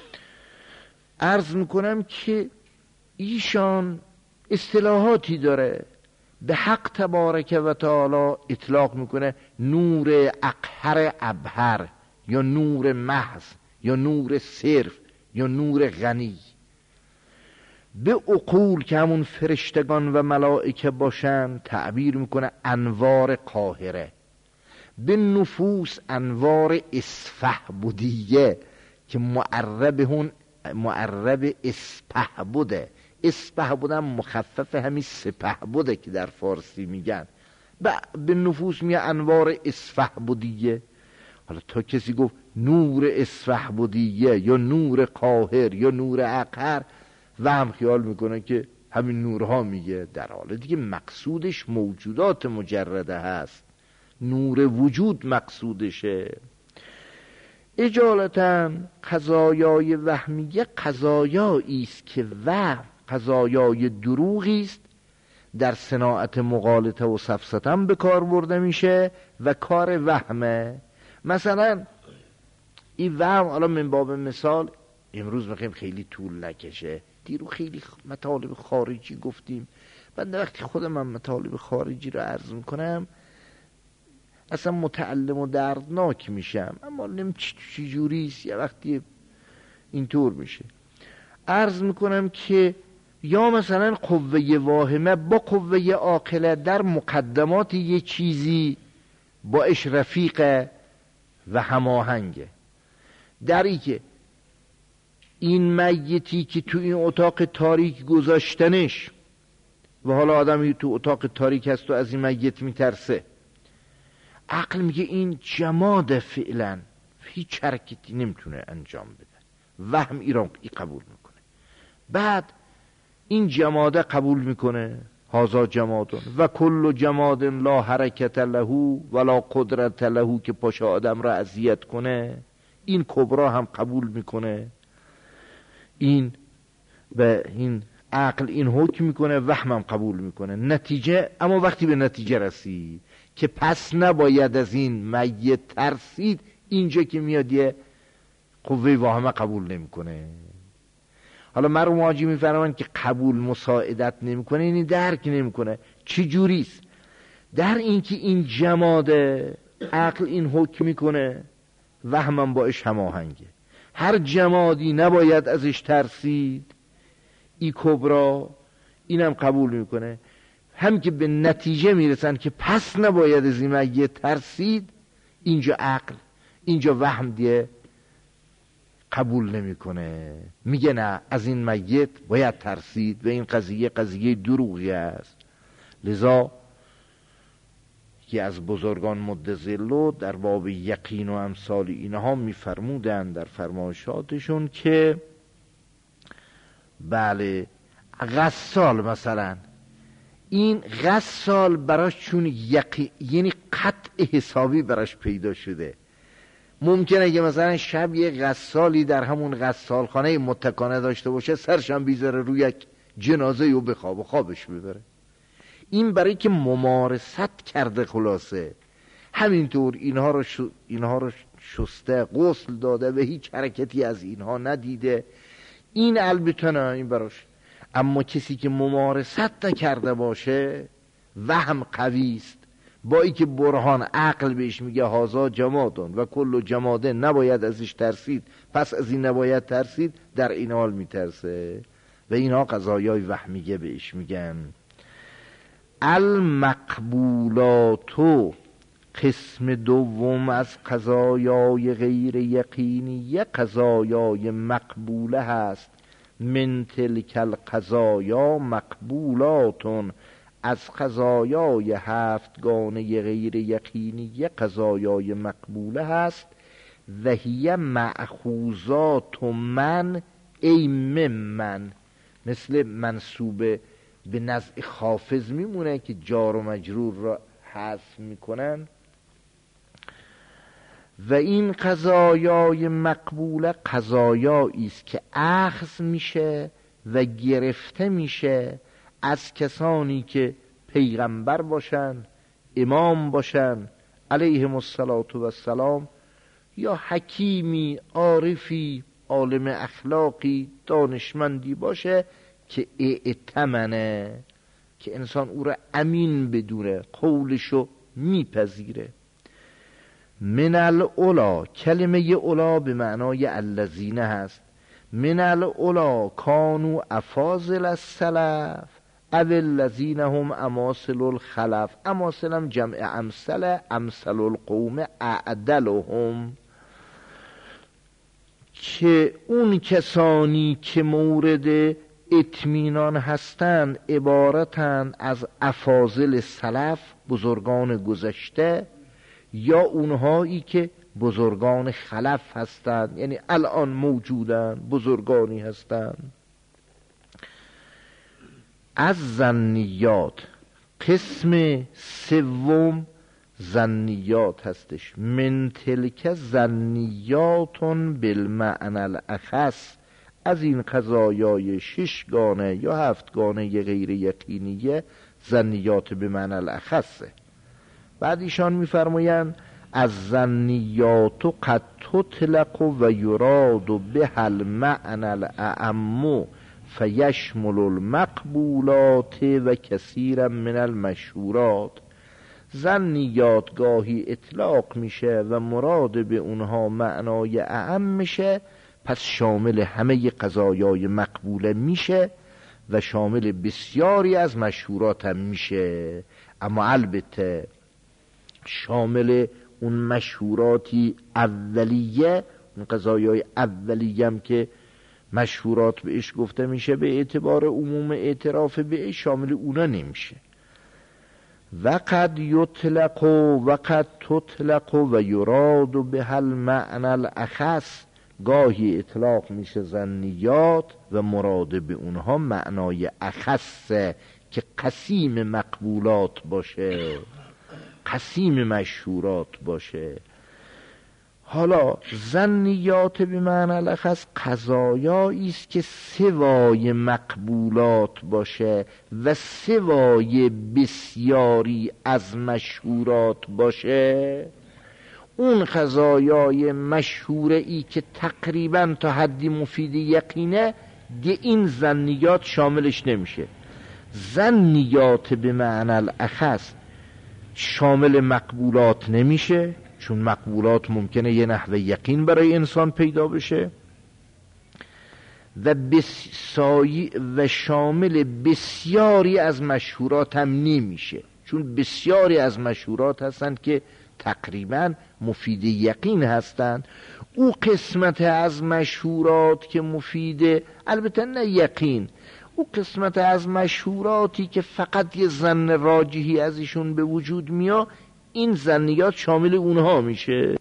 عرض میکنم که ایشان اصطلاحاتی داره به حق تبارک و تعالی اطلاق میکنه. نور اقهر ابهر، یا نور محض، یا نور صرف، یا نور غنی. به عقول که همون فرشتگان و ملائکه باشن تعبیر میکنه انوار قاهره. به نفوس انوار اسفهبدیه که معربهون معرب اسپه بوده. اسپه بودن مخفف همین سپه بوده که در فارسی میگن. به نفوس میگه انوار اسفهبدیه. حالا تا کسی گفت نور اسفهبدیه یا نور قاهر یا نور اقهر، و هم خیال میکنه که همین نورها میگه، در حالی که مقصودش موجودات مجرده هست، نور وجود مقصودشه. اجالتا قضایای وهمیه قضایایی است که وهم، قضایای دروغی است، در صناعت مغالطه و سفسطه به کار برده میشه و کار وهمه. مثلا این وهم، حالا من باب مثال امروز میخوایم خیلی طول نکشه، دیرو خیلی مطالب خارجی گفتیم. بعد وقتی خودم من مطالب خارجی رو عرض میکنم اصلا متعلم و دردناک میشم، اما نم چی جوریست یه وقتی اینطور میشه. عرض میکنم که یا مثلا قوه واهمه با قوه عاقله در مقدمات یه چیزی با اش رفیقه و هماهنگه. در ای که این میتی که تو این اتاق تاریک گذاشتنش و حالا آدمی تو اتاق تاریک هست و از این میت میترسه، عقل میگه این جماد فعلا هیچ حرکتی نمیتونه انجام بده، وهم ایران ای قبول میکنه. بعد این جماده قبول میکنه، هازا جمادون و کل جماد لا حرکت له ولا قدرت له، که پاش آدم را اذیت کنه این کبرا هم قبول میکنه. این و این عقل این حکم میکنه، وهم هم قبول میکنه. نتیجه، اما وقتی به نتیجه رسید که پس نباید از این میت ترسید، اینجا که میاد یه قوه واهمه قبول نمیکنه. حالا مرحوم حاجی میفرمایند که قبول مساعدت نمیکنه، یعنی درک نمیکنه. چی جوریست؟ در این که این جماد عقل این حکم میکنه، وهمم باش هماهنگه. هر جمادی نباید ازش ترسید، ای کبرا اینم قبول میکنه. هم که به نتیجه میرسن که پس نباید از این میت ترسید، اینجا عقل، اینجا وهم دیگه قبول نمیکنه، میگه نه از این میت باید ترسید و این قضیه قضیه دروغی است. لذا که از بزرگان مدظلو در باب یقین و امثال اینها میفرمودن در فرمایشاتشون که بله غسال مثلا، این غسال براش چون یقین، یعنی قطع حسابی براش پیدا شده. ممکنه که مثلا شب یه غسالی در همون غسالخانه متکانه داشته باشه، سرشم بیذاره روی یک جنازه و بخواب و خوابش ببره. این برای که ممارست کرده، خلاصه همینطور اینها رو شو اینها رو شسته، غسل داده و هیچ حرکتی از اینها ندیده. این البته نه، این براش. اما کسی که ممارست نکرده باشه، وهم قویست، با ای که برهان عقل بهش میگه هازا جمادون و کل جماده نباید ازش ترسید، پس از این نباید ترسید، در این حال میترسه. و اینها قضایای وهمیه بهش میگن. المقبولاتو قسم دوم از قضایای غیر یقینی قضایای مقبوله هست. من تلک القضایا مقبولاتون، از قضایای هفتگانه غیر یقینی قضایای مقبوله هست. و هی مأخوذات من ای من، مثل منصوبه به نزع خافض میمونه که جار و مجرور را حذف میکنن. و این قضایای مقبوله قضایایی است که اخذ میشه و گرفته میشه از کسانی که پیغمبر باشن، امام باشن علیهم الصلاة و السلام، یا حکیمی، عارفی، عالم اخلاقی، دانشمندی باشه که ائتمنه، که انسان او را امین بدونه، قولشو میپذیره. من الاولا، کلمه اولا به معنای الذین هست. من الاولا کانوا افاضل السلف او الذین هم اماثل الخلف. اماثل هم جمع امثل، امثل القوم اعدلهم، که اون کسانی که مورد اطمینان هستند عبارتند از افاضل سلف، بزرگان گذشته، یا اونهایی که بزرگان خلف هستند، یعنی الان موجودند، بزرگانی هستند. از ظنیات، قسم سوم ظنیات هستش. من تلک ظنیاتون بالمعنی الاخص، از این قضایای ششگانه یا هفتگانه غیر یقینیه ظنیات به معنی الاخصه. بعد ایشان میفرمایند از ظنیات قد تطلق و یراد به المعنی الاعم فیشمل المقبولات و کثیرا من المشهورات. ظنیات گاهی اطلاق میشه و مراد به اونها معنای اعم میشه، پس شامل همه قضایای مقبوله میشه و شامل بسیاری از مشهورات هم میشه. اما البته شامل اون مشهوراتی اولیه، اون قضایای اولیه هم که مشهورات بهش گفته میشه به اعتبار عموم اعتراف بهش، شامل اونا نمیشه. وقد یطلق وقد تطلق و یراد به المعنی الاخص، گاهی اطلاق میشه ظنیات و مراد به اونها معنای اخصه که قسیم مقبولات باشه، قسیم مشهورات باشه. حالا ظنیات به معنی الاخص قضایایی است که سوای مقبولات باشه و سوای بسیاری از مشهورات باشه. اون قضایای مشهوره ای که تقریبا تا حدی مفید یقینه دیگه این ظنیات شاملش نمیشه. ظنیات به معنی الاخص شامل مقبولات نمیشه، چون مقبولات ممکنه یه نحوه یقین برای انسان پیدا بشه، و بسیاری و شامل بسیاری از مشهورات هم نمیشه، چون بسیاری از مشهورات هستند که تقریبا مفید یقین هستند. او قسمت از مشهورات که مفیده، البته نه یقین، او قسمت از مشهوراتی که فقط یه ظن راجحی ازشون به وجود میاد، این ظنیات شامل اونها میشه.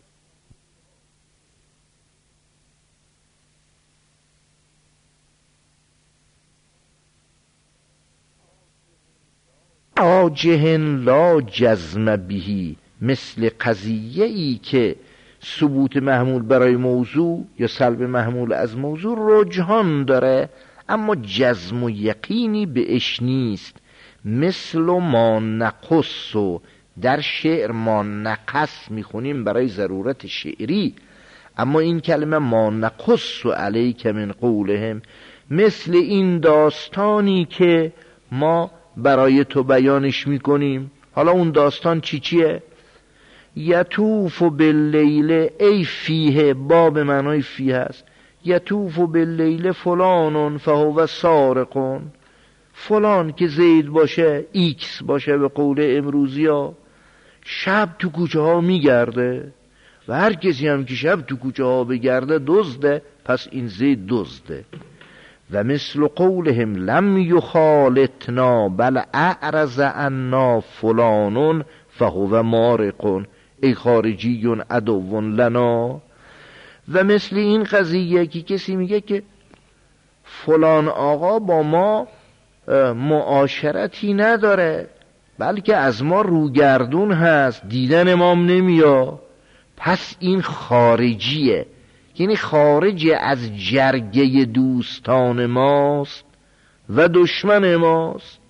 راجح لا جزم بهی، مثل قضیه ای که ثبوت محمول برای موضوع یا سلب محمول از موضوع رجحان داره اما جزم و یقینی بهش نیست. مثل ما نقص، در شعر ما نقص میخونیم برای ضرورت شعری، اما این کلمه ما نقص علیک من قولهم، مثل این داستانی که ما برای تو بیانش میکنیم. حالا اون داستان چی چیه؟ یطوف باللیل، ای فیه، باب معنای فیه هست. یطوف باللیل فلان فهو سارق، فلان که زید باشه، ایکس باشه به قول امروزی ها، شب تو کوچه ها میگرده و هر کسی هم که شب تو کوچه ها بگرده دزده، پس این زید دزده. و مثل قولهم لم یخالطنا بل اعرض عنا فلان فهو مارق، ای خارجی عدو لنا. و مثل این قضیه که کسی میگه که فلان آقا با ما معاشرتی نداره، بلکه از ما روگردون هست، دیدن امام نمیاد، پس این خارجیه، یعنی خارج از جرگه دوستان ماست و دشمن ماست.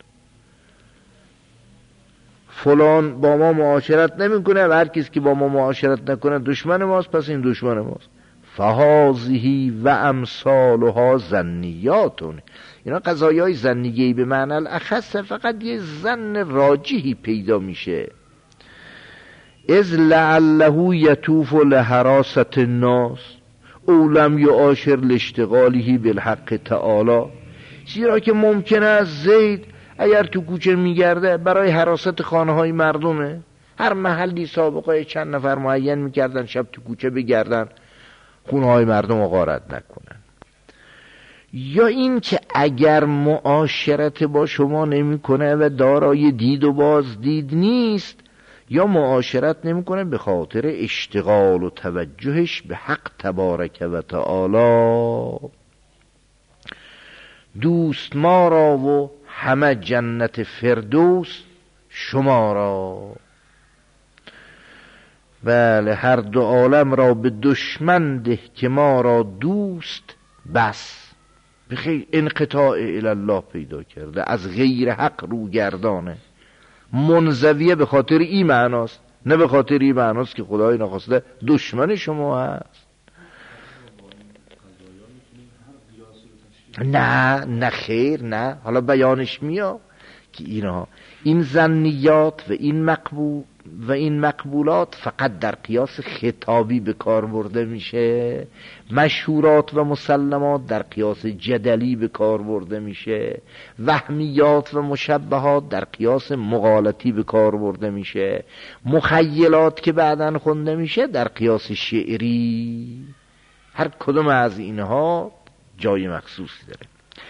فلان با ما معاشرت نمیکنه و هر کسی که با ما معاشرت نکنه دشمن ماست، پس این دشمن ماست. فهذه و امثالها ظنیاتون، اینا قضایای ظنیه‌ای به معنی الاخص، فقط یه ظن راجحی پیدا میشه. از لعله یطوف لحراست الناس او لم یعاشر لاشتغاله بالحق تعالی، زیرا که ممکنه از زید اگر تو کوچه میگرده برای حراست خانه های مردمه، هر محلی سابقه چند نفر معین میکردن شب تو کوچه بگردن خونه های مردم رو غارت نکنن. یا این که اگر معاشرت با شما نمیکنه و دارای دید و باز دید نیست، یا معاشرت نمیکنه به خاطر اشتغال و توجهش به حق تبارک و تعالی. دوست ما را و همه جنت فردوس شما را. بله، هر دو عالم را به دشمن ده که ما را دوست بس. بخیر انقطاع الله پیدا کرده، از غیر حق رو گردانه، منزویه به خاطر این معناست، نه به خاطر این معناست که خدای نخواسته دشمن شما هست. نه نه خیر نه، حالا بیانش میاد که اینها این ظنیات و این مقبول و این مقبولات فقط در قیاس خطابی به کار برده میشه، مشهورات و مسلمات در قیاس جدلی به کار برده میشه، وهمیات و مشبهات در قیاس مغالطی به کار برده میشه، مخیلات که بعداً خونده میشه در قیاس شعری. هر کدوم از اینها جای مخصوصی داره.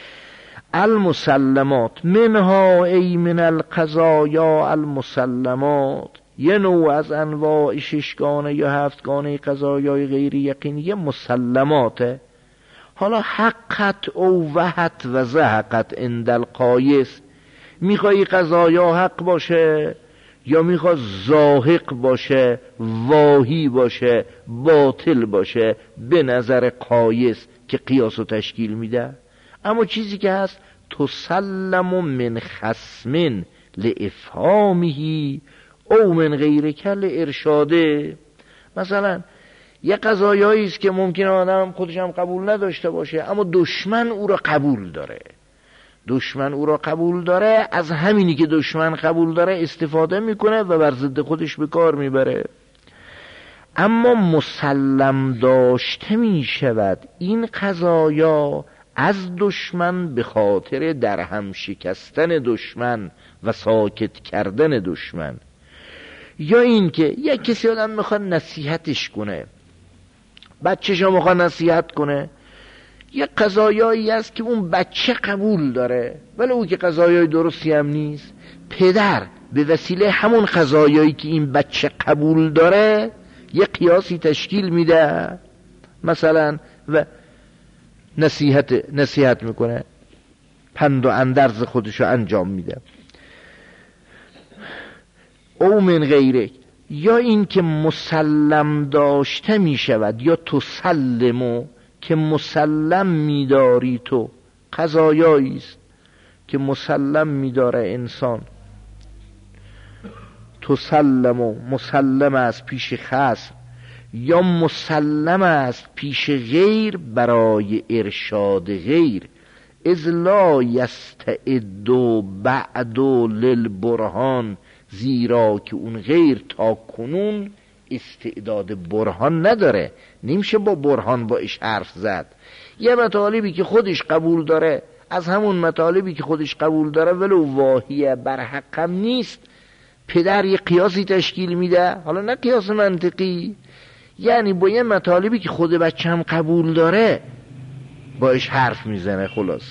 المسلمات منها ای من القضایا المسلمات، یه نوع از انواع ششگانه یا هفتگانه قضایای غیر یقینی مسلماته. حالا حقت او وحت و زهقت عند القایس، میخوای قضایا حق باشه یا میخواد زاهق باشه، واهی باشه، باطل باشه، به نظر قایس که قیاس و تشکیل میده. اما چیزی که هست تسلم من خصم لافهامه او من غیر کل ارشاده. مثلا یه قضایایی است که ممکنه آدم خودش هم قبول نداشته باشه اما دشمن او را قبول داره، دشمن او را قبول داره، از همینی که دشمن قبول داره استفاده میکنه و بر ضد خودش به کار میبره. اما مسلم داشته میشود این قضایا از دشمن به خاطر درهم شکستن دشمن و ساکت کردن دشمن، یا این که یک کسی آدم میخواد نصیحتش کنه، بچه‌شو میخواد نصیحت کنه، یک قضایایی است که اون بچه قبول داره ولی او که قضایای درستی هم نیست، پدر به وسیله همون قضایایی که این بچه قبول داره یه قیاسی تشکیل میده مثلا و نصیحت نصیحت میکنه، پند و اندرز خودشو انجام میده. او من غیره، یا این که مسلم داشته میشود، یا تسلمو که مسلم میداری تو، قضایایی است که مسلم میداره انسان، تسلمو مسلم است پیش خصم یا مسلم است پیش غیر برای ارشاد غیر، اذ لا یستعد بعد للبرهان، زیرا که اون غیر تا کنون استعداد برهان نداره، نمیشه با برهان با اش حرف زد. یه مطالبی که خودش قبول داره، از همون مطالبی که خودش قبول داره ولو واهیه بر حقم نیست، پدر یه قیاسی تشکیل میده، حالا نه قیاس منطقی، یعنی با یه مطالبی که خود بچه هم قبول داره باش حرف میزنه. خلاص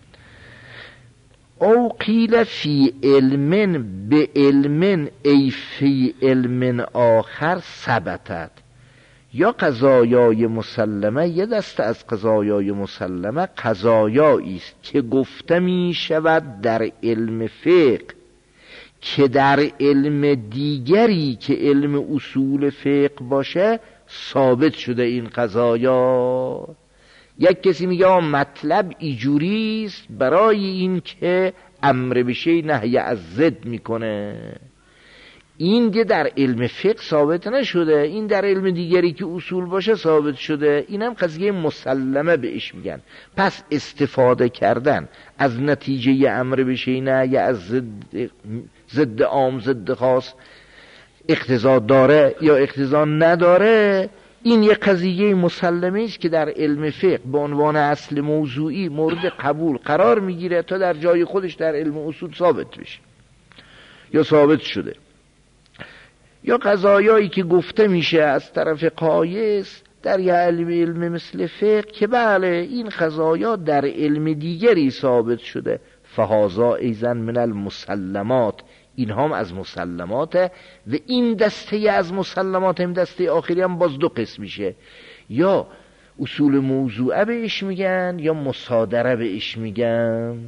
او قیل فی علم به علم ای فی علم آخر ثبتت، یا قضایای مسلمه یه دسته از قضایای مسلمه قضایایی است که گفته می شود در علم فقه که در علم دیگری که علم اصول فقه باشه ثابت شده این قضایا. یک کسی میگه مطلب ایجوری است برای این که امر بشه نهی از ضد میکنه، این که در علم فقه ثابت نشده، این در علم دیگری که اصول باشه ثابت شده، اینم قضیه مسلمه بهش میگن. پس استفاده کردن از نتیجه امر بشه نهی از ضد، ضد عام ضد خاص اقتضا داره یا اقتضا نداره، این یک قضیه مسلمه است که در علم فقه به عنوان اصل موضوعی مورد قبول قرار میگیره تا در جای خودش در علم اصول ثابت بشه یا ثابت شده. یا قضایایی که گفته میشه از طرف قایس در یه علم علم مثل فقه که بله این قضایا در علم دیگری ثابت شده، فهذا ایزن من المسلمات، این هم از مسلماته. و این دسته از مسلمات هم دسته آخری هم باز دو قسم میشه، یا اصول موضوعه بهش میگن یا مصادره بهش میگن.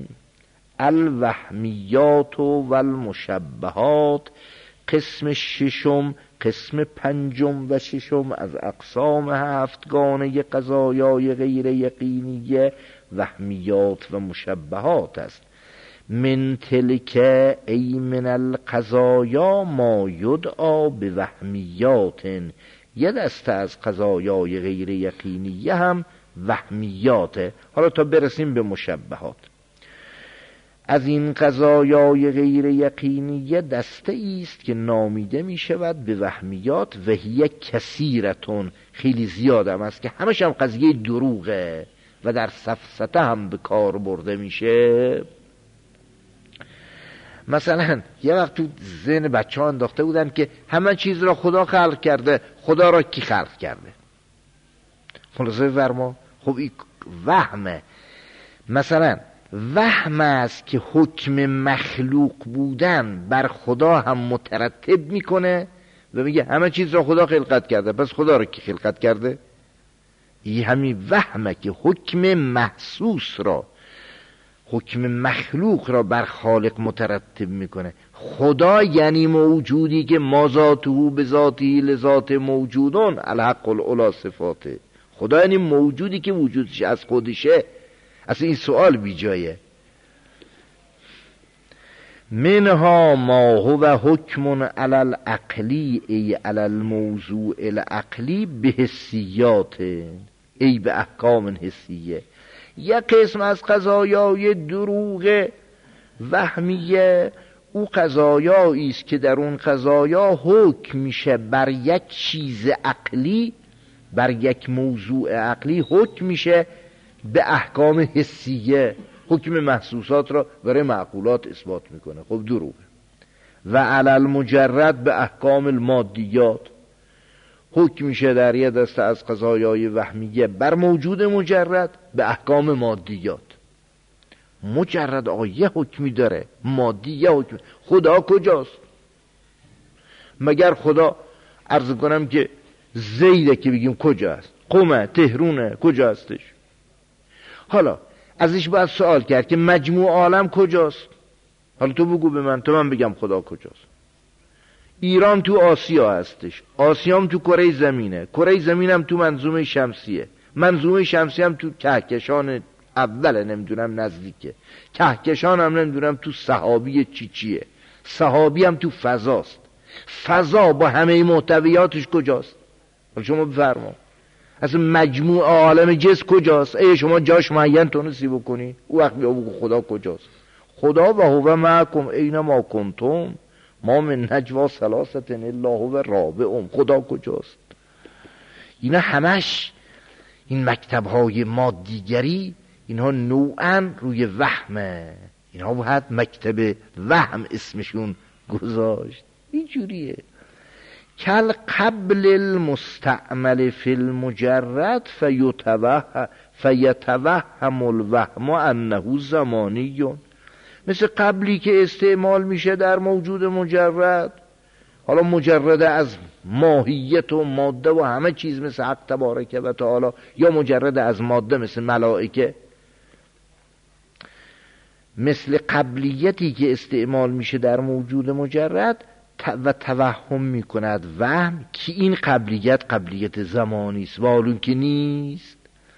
الوهمیات و المشبهات، قسم ششم، قسم پنجم و ششم از اقسام هفتگانه قضایای غیر یقینیه وهمیات و مشبهات است. من تلک ای من القضایا ما یدعا به وهمیات، یه دسته از قضایای غیر یقینیه هم وهمیاته. حالا تا برسیم به مشبهات، از این قضایای غیر یقینیه دسته است که نامیده می شود به وهمیات و هی کثیرتون، خیلی زیاد هم است که همش هم قضیه دروغه و در سفسطه هم به کار برده میشه. مثلا یه وقت تو ذهن بچه ها انداخته بودن که همه چیز را خدا خلق کرده، خدا را کی خلق کرده؟ خلاصه فرما خب این وهمه. مثلا وهم است که حکم مخلوق بودن بر خدا هم مترتب میکنه و میگه همه چیز را خدا خلقت کرده، پس خدا را کی خلقت کرده؟ این همین وهمه که حکم محسوس را حکم مخلوق را بر خالق مترتب میکنه. خدا یعنی موجودی که ما ذاته به ذاتی لذات موجودون الحق العلا صفاته. خدا یعنی موجودی که وجودش از خودشه. اصلا این سوال بی جایه. منها ما هو حکم علی العقلی ای علی الموضوع العقلی به حسیات ای به احکام حسیه. یک قسم از قضایای دروغ وهمیه او قضایایی است که در اون قضایا حکم میشه بر یک چیز عقلی، بر یک موضوع عقلی حکم میشه به احکام حسیه، حکم محسوسات را برای معقولات اثبات میکنه. خب دروغه. و علی المجرد به احکام المادیات حکم میشه در یه دسته از قضایای وهمیه بر موجود مجرد به احکام مادیات. مجرد آقا یه حکمی داره، مادی یه حکم. خدا کجاست؟ مگر خدا عرض کنم که زیده که بگیم کجا است؟ قمه، تهرونه، کجا هستش؟ حالا ازش باید سوال کرد که مجموع عالم کجاست؟ حالا تو بگو به من، تو من بگم خدا کجاست. ایران تو آسیا هستش، آسیام تو کره زمینه، کره زمینم تو منظومه شمسیه، منظومه شمسی هم تو کهکشان اوله، نمیدونم نزدیکه، کهکشان هم نمیدونم تو سحابی چی چیه، سحابی هم تو فضاست. فضا با همه محتویاتش کجاست؟ حالا شما بفرما اصلا مجموع عالم جسم کجاست؟ ای شما جاش معین تونستی بکنی؟ او وقت بیا بگو خدا کجاست. خدا و هو معکم اینما کنتم ما من نجوا ثلاثه الا هو رابعهم. خدا کجاست؟ اینا همش این مکتب‌های مادیگری اینها نوعاً روی وهمه. اینها باید مکتب وهم اسمشون گذاشت. اینجوریه. کل قبل المستعمل فی المجرد فیتوهم فیتوهم الوهم انه زمانی. مثل قبلی که استعمال میشه در موجود مجرد، حالا مجرد از ماهیت و ماده و همه چیز مثل حق تبارک و تعالی، یا مجرد از ماده مثل ملائکه. مثل قبلیتی که استعمال میشه در موجود مجرد و توهم میکند وهم که این قبلیت قبلیت زمانی است، معلوم که نیست.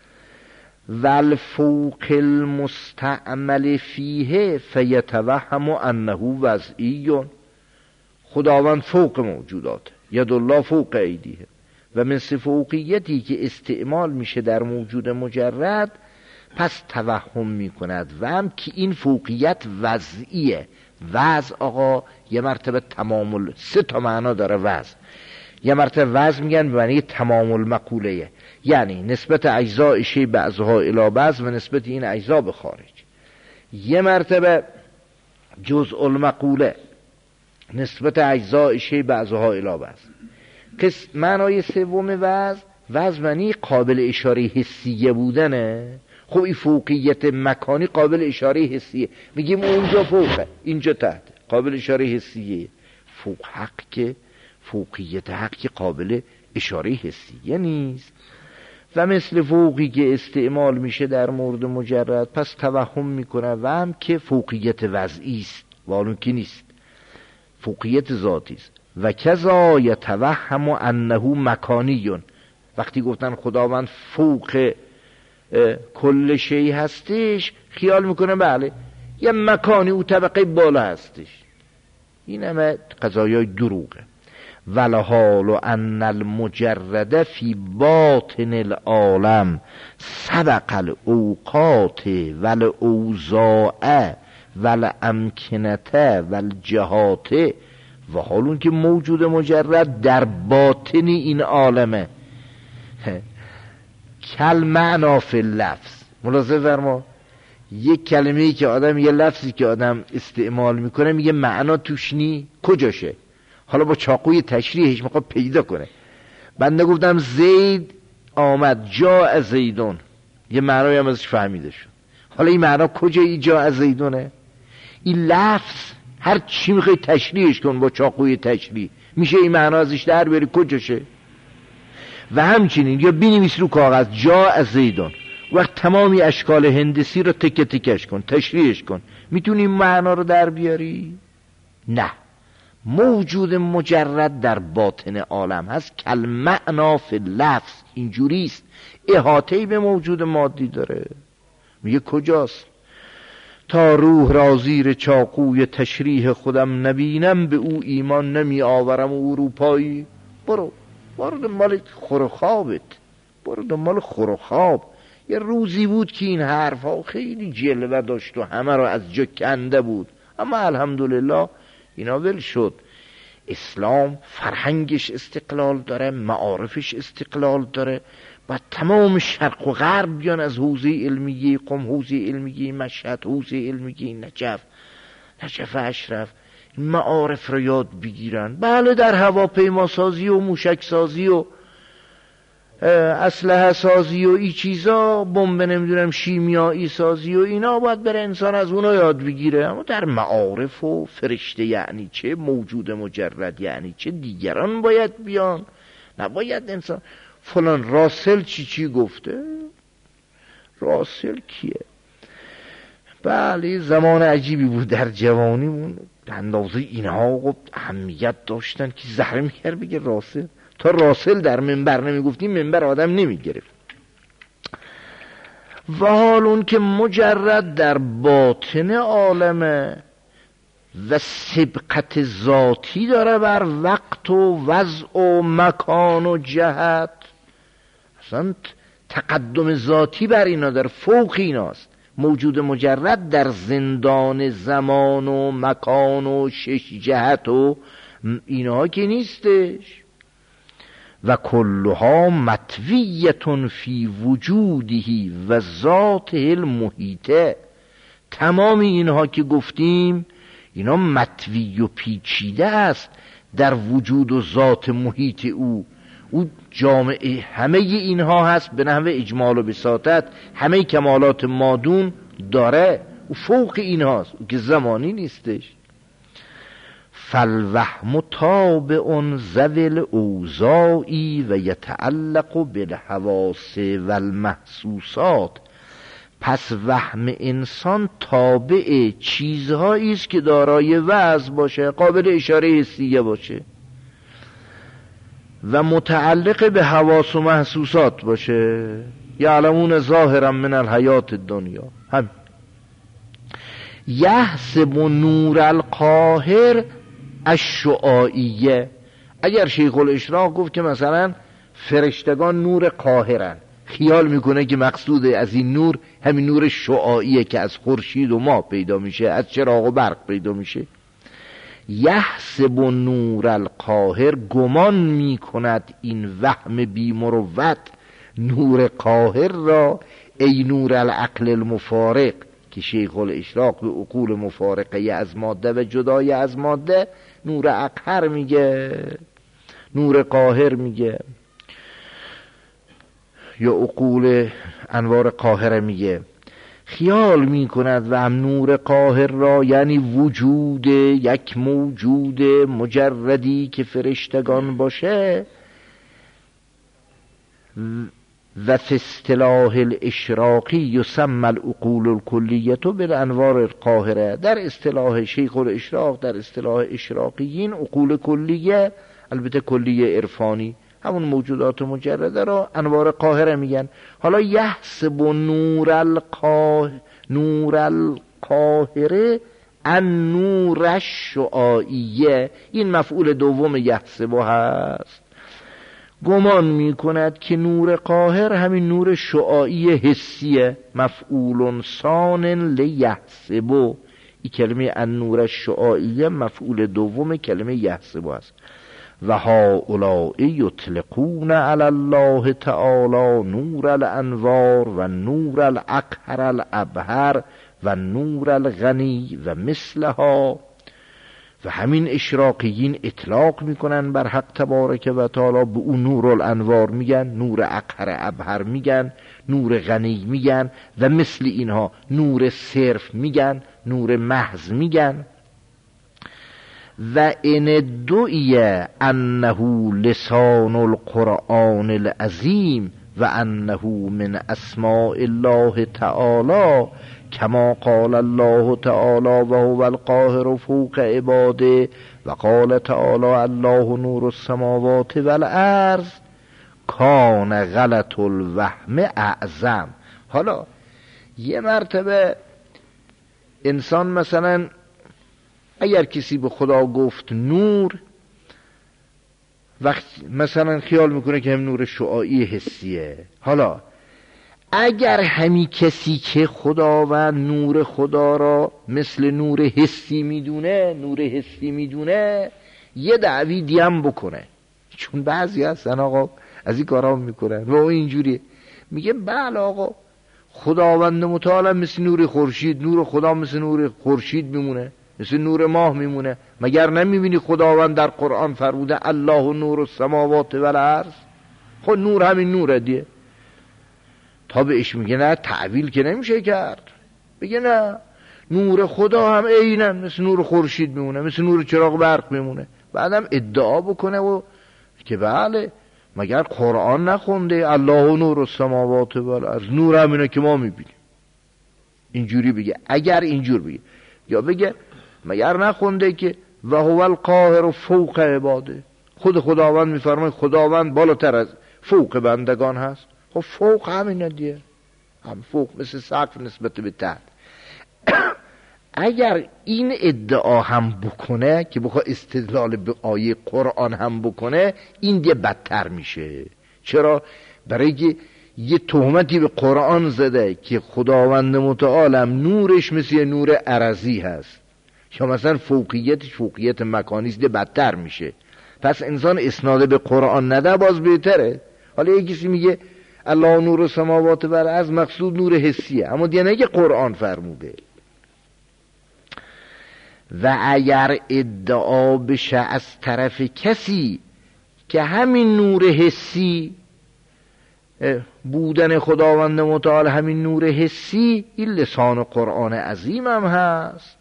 والفوق المستعمل فیه فیتوهم انه وضعی. خداوند فوق موجودات، ید الله فوق ایدیه. و مثل فوقیتی که استعمال میشه در موجود مجرد پس توهم میکند وهم که این فوقیت وضعیه. وضع آقا یه مرتبه تمام، سه تا معنا داره وضع. یه مرتبه وضع میگن به معنی تمام المقوله، یعنی نسبت اجزاء شی بعضها الی بعض و نسبت این اجزا به خارج. یه مرتبه جزء المقوله، نسبت اجزاء شی بعضها الی بعض. قسم معنای سوم وضع، وضع معنی قابل اشاره حسیه بودنه. خب این فوقیت مکانی قابل اشاره حسیه، میگیم اونجا فوقه اینجا تحت، قابل اشاره حسیه. فوق حق که فوقیت حق که قابل اشاره حسیه نیست. و مثل فوقی که استعمال میشه در مورد مجرد پس توهم میکنه و هم که فوقیت وضعی است، معلوم که نیست، فوقیت ذاتی است. و کذا یتوهم انه مکانیون. وقتی گفتن خداوند فوق کل شی هستش، خیال میکنه بله یه مکانی او طبقه بالا هستش. این همه قضایای دروغه. ولحال ان المجرد فی باطن العالم سبق الاوقات والاوضاع والامکنه والجهات. و حالون که موجود مجرد در باطن این عالمه، کل معنا فی اللفظ. ملاحظه فرما یک کلمه‌ای که آدم، یه لفظی که آدم استعمال میکنه میگه معنا توش نی، کجاشه؟ حالا با چاقوی تشریحش میخواد پیدا کنه. بنده گفتم زید آمد، جا زیدون، یه معنایی هم ازش فهمیده شد. حالا این معنا کجایی جا زیدونه؟ این لفظ هر چی میخوای تشریحش کن با چاقوی تشریح، میشه این معنا ازش در بیاری کجاشه؟ و همچنین یا بنویس رو کاغذ جا زیدون، وقت تمامی اشکال هندسی رو تکه تکش کن، تشریحش کن، میتونی معنا رو در بیاری؟ نه. موجود مجرد در باطن عالم هست، کل معنا فی لفظ، اینجوریست، احاطه‌ای به موجود مادی داره. میگه کجاست؟ تا روح را زیر چاقوی تشریح خودم نبینم، به او ایمان نمی آورم اروپایی. برو برو دنبال خورخوابت، برو دنبال خورخواب. یه روزی بود که این حرف ها خیلی جلوه داشت و همه رو از جا کنده بود، اما الحمدلله اینا ول شد. اسلام فرهنگش استقلال داره، معارفش استقلال داره، و تمام شرق و غرب بیان از حوزه علمیه قم، حوزه علمیه مشهد، حوزه علمیه نجف، نجف اشرف، معارف رو یاد بگیرن. بله در هواپیما سازی و موشک سازی و اسلحه سازی و این چیزا، بمب نمیدونم شیمیایی سازی و اینا باید بره انسان از اونا یاد بگیره، اما در معارف و فرشته یعنی چه، موجود مجرد یعنی چه، دیگران باید بیان، نباید انسان. فلان راسل چی چی گفته؟ راسل کیه؟ بله زمان عجیبی بود در جوانیمون، اندازه اینها گفت اهمیت داشتن که زهره میکرد بگه راسل. تا راسل در منبر نمیگفتیم منبر آدم نمیگرفت. و حال اون که مجرد در باطن عالمه و سبقت ذاتی داره بر وقت و وضع و مکان و جهت، اصلا تقدم ذاتی بر اینا در فوق ایناست. موجود مجرد در زندان زمان و مکان و شش جهت و اینها که نیستش. و کلها مطویتون فی وجودهی و ذاته المحیطه، تمام اینها که گفتیم اینا مطوی و پیچیده است در وجود و ذات محیط او. او جامعه همه اینها هست به نحو اجمال و بساطت، همه کمالات مادون داره، او فوق اینهاست، او که زمانی نیستش. فالوهم تابع ذوی الاوضاعی و یتعلق بالحواس و المحسوسات. پس وهم انسان تابع چیزهایی است که دارای وضع باشه، قابل اشاره حسیه باشه و متعلق به حواس و محسوسات باشه. یعلمون ظاهرا من الحیات الدنیا. هم یحسب نور القاهر الشعاعیه. اگر شیخ الاشراق گفت که مثلا فرشتگان نور قاهرن، خیال میکنه که مقصود از این نور همین نور شعاعیه که از خورشید و ماه پیدا میشه، از چراغ و برق پیدا میشه. یحسب نور القاهر، گمان میکند این وهم بی مروت نور قاهر را، ای نور العقل المفارق، که شیخ الاشراق به عقول مفارقه از ماده و جدای از ماده نور اقهر میگه، نور قاهر میگه، یا عقول انوار قاهره میگه. خیال میکند و هم نور قاهر را یعنی وجود یک موجود مجردی که فرشتگان باشه. و فی اصطلاح الاشراقی یسمى العقول الکلیه بالانوار القاهره. در اصطلاح شیخ الاشراق، در اصطلاح اشراقیین، عقول کلیه، البته کلیه عرفانی، همون موجودات مجرده را انوار قاهره میگن. حالا یحسب نور القاه نور القاهره ان نور الشعاعیه، این مفعول دوم یحسب هست. گمان میکند که نور قاهر همین نور شعاعی حسیه، مفعول ثان لیحسب. این کلمه ان نور الشعاعیه مفعول دوم کلمه یحسب است. و هؤلاء یطلقون علی الله تعالی نور الانوار و نور الاقهر الابهر و نور الغنی و مثلها. و همین اشراقیین اطلاق میکنن بر حق تبارک و تعالی، به اون نور الانوار میگن، نور اقهر ابهر میگن، نور غنی میگن و مثل اینها نور صرف میگن، نور محض میگن. و ان دعی انه لسان القرآن العظیم و انه من اسماء الله تعالی کما قال الله تعالی و هو القاهر فوق عباده و قال تعالی الله نور السماوات والارض کان غلط الوهم اعظم. حالا یه مرتبه انسان مثلا اگر کسی به خدا گفت نور، وقت مثلا خیال میکنه که هم نور شعاعی حسیه. حالا اگر همین کسی که خداوند نور خدا را مثل نور حسی میدونه، نور حسی میدونه، یه دعوی دیم بکنه، چون بعضی هستن آقا از این کارا میکنن و اینجوری میگه بله آقا خداوند متعال مثل نور خورشید، نور خدا مثل نور خورشید میمونه، مثل نور ماه میمونه. مگر نمیبینی خداوند در قرآن فرموده الله نور السماوات والارض؟ خود نور همین نوره دیگه. تا بهش میگه نه تعویل که نمیشه کرد، بگه نه نور خدا هم عیناً مثل نور خورشید میمونه، مثل نور چراغ برق میمونه. بعدم ادعا بکنه و که بله مگر قرآن نخونده الله نور السماوات والارض؟ نور همینه که ما میبینیم. اینجوری بگه. اگر اینجور بگه، یا بگه مگر نخونده که و هو القاهر فوق عباده؟ خود خداوند میفرماید خداوند بالاتر از فوق بندگان هست. خب فوق همینه دیگه، هم فوق مثل سقف نسبت به تحت. اگر این ادعا هم بکنه که بخواه استدلال به آیه قرآن هم بکنه، این دیگه بدتر میشه. چرا؟ برای که یه تهمتی به قرآن زده که خداوند متعالم نورش مثل نور عرضی هست، یا مثلا فوقیتش فوقیت مکانیست، بدتر میشه. پس انسان اسناد به قرآن نده باز بهتره. حالا یکی کسی میگه الله نور السماوات والارض، مقصود نور حسیه، اما دیگه نگه قرآن فرموده. و اگر ادعا بشه از طرف کسی که همین نور حسی بودن خداوند متعال، همین نور حسی، این لسان قرآن عظیم هم هست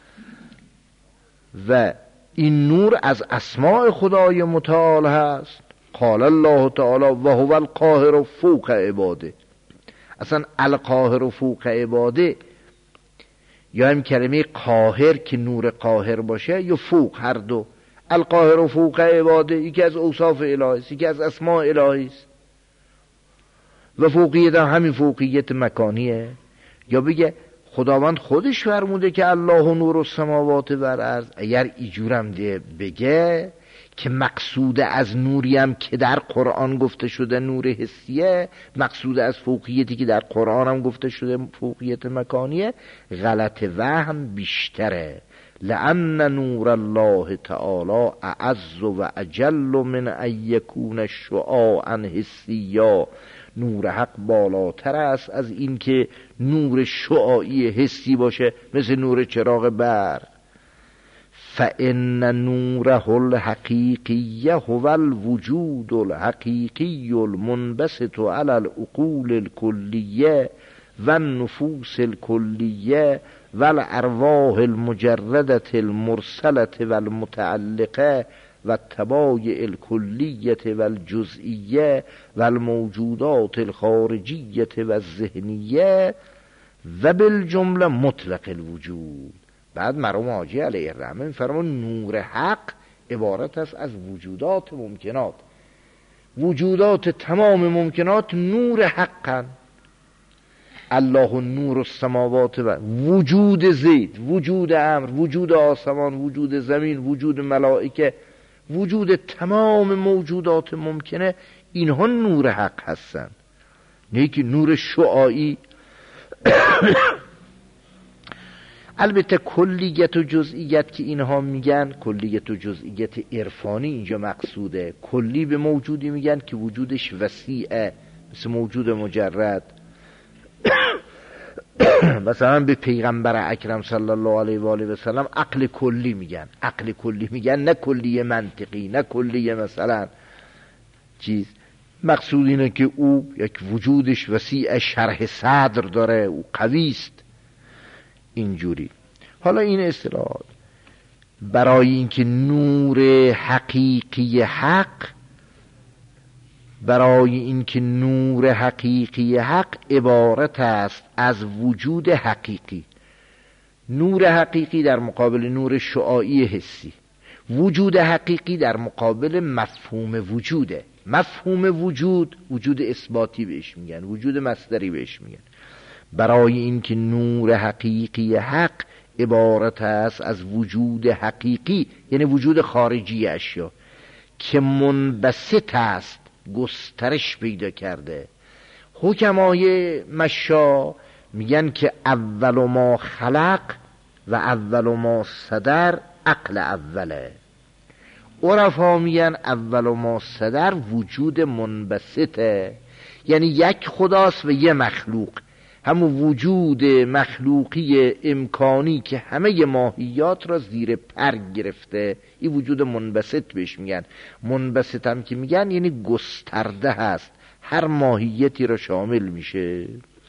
و این نور از اسماء خدای متعال هست. قال الله تعالی و هو القاهر فوق عباده. اصلا القاهر فوق عباده یا هم کلمه قاهر که نور قاهر باشه، یا فوق، هر دو. القاهر فوق عباده یکی از اوصاف الهی است، یکی از اسماء الهی است و فوقیت هم همین فوقیت مکانیه. یا بگه خداوند خودش فرموده که الله نور السماوات والارض. اگر ایجورم ده بگه که مقصود از نوری هم که در قرآن گفته شده نور حسیه، مقصود از فوقیتی که در قرآن هم گفته شده فوقیت مکانیه، غلط وهم بیشتره. لأن نور الله تعالی اعز و اجل من ان یکون شعاعا حسیا. نور حق بالاتر است از این که نور شعاعی حسی باشه مثل نور چراغ برق. فإن نوره الحقیقی هو الوجود الحقیقی المنبسط على العقول الکلیه و النفوس الکلیه و الارواح المجردة المرسلة و المتعلقه و الطبایع الکلیه و الجزئیه و الموجودات الخارجیه و الذهنیه و بالجمله مطلق الوجود. بعد مرحوم حاجی علیه الرحمه میفرمان نور حق عبارت است از وجودات ممکنات. وجودات تمام ممکنات نور حقن. الله نور السماوات و وجود زید، وجود امر، وجود آسمان، وجود زمین، وجود ملائکه، وجود تمام موجودات ممکنه، اینها نور حق هستن. نه که نور شعاعی. البته کلیت و جزئیت که اینها میگن، کلیت و جزئیت عرفانی اینجا مقصوده. کلی به موجودی میگن که وجودش وسیعه، مثل موجود مجرد. مثلا به پیغمبر اکرم صلی الله علیه و آله و سلم عقل کلی میگن. عقل کلی میگن، نه کلی منطقی، نه کلی مثلا چیز. مقصود اینه که او یک وجودش وسیع، شرح صدر داره، او قویست. اینجوری. حالا این اصطلاحات برای اینکه نور حقیقی حق برای اینکه نور حقیقی حق عبارت است از وجود حقیقی. نور حقیقی در مقابل نور شعاعی حسی، وجود حقیقی در مقابل مفهوم وجوده. مفهوم وجود وجود اثباتی بهش میگن، وجود مصدری بهش میگن. برای اینکه نور حقیقی حق عبارت است از وجود حقیقی، یعنی وجود خارجی اشیا که منبسط است، گسترش پیدا کرده. حکمای مشا میگن که اول ما خلق و اول ما صدر عقل اوله. عرفا میگن اول ما صدر وجود منبسطه، یعنی یک خداست و یه مخلوق. همون وجود مخلوقی امکانی که همه ماهیات را زیر پر گرفته، این وجود منبسط بهش میگن. منبسط هم که میگن یعنی گسترده هست، هر ماهیتی را شامل میشه.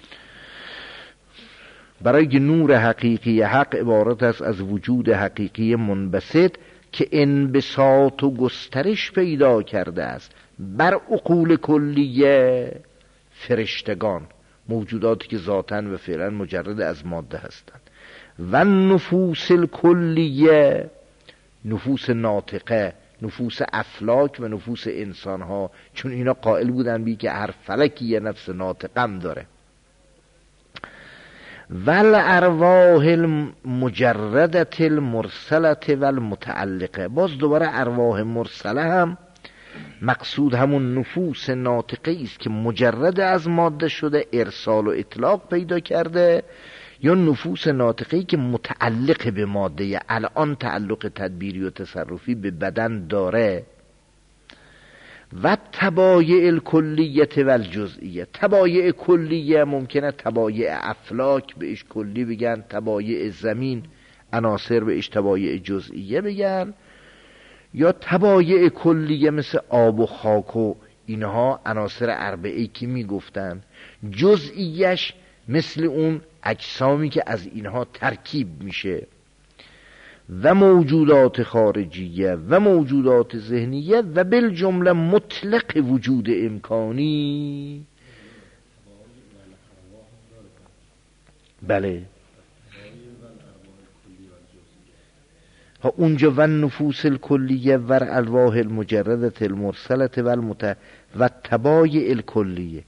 برای که نور حقیقی حق عبارت است از وجود حقیقی منبسط که انبساط و گسترش پیدا کرده است بر عقول کلیه فرشتگان، موجوداتی که ذاتاً و فعلاً مجرد از ماده هستند، و نفوس الکلیه، نفوس ناطقه، نفوس افلاک و نفوس انسان ها، چون اینا قائل بودن بی که هر فلکی یه نفس ناطقم داره. ول ارواح المجردت المرسلت و المتعلقه. باز دوباره ارواح مرسله هم مقصود همون نفوس ناطقه است که مجرد از ماده شده، ارسال و اطلاق پیدا کرده، یا نفوس ناطقه‌ای که متعلق به ماده، الان تعلق تدبیری و تصرفی به بدن داره. و تبایع الکلیت و الجزئیه. تبایع کلیه ممکنه تبایع افلاک بهش کلی بگن، تبایع زمین عناصر بهش تبایع جزئیه بگن، یا تبایع کلیه مثل آب و خاک و اینها عناصر اربعه‌ای که میگفتن. جزئیش مثل اون اجسامی که از اینها ترکیب میشه. و موجودات خارجیه و موجودات ذهنیه و بالجمله مطلق وجود امکانی. بله ها، اونجا و نفوس الکلیه و الارواح المجردت المرسلت و المت و تبایع الکلیه.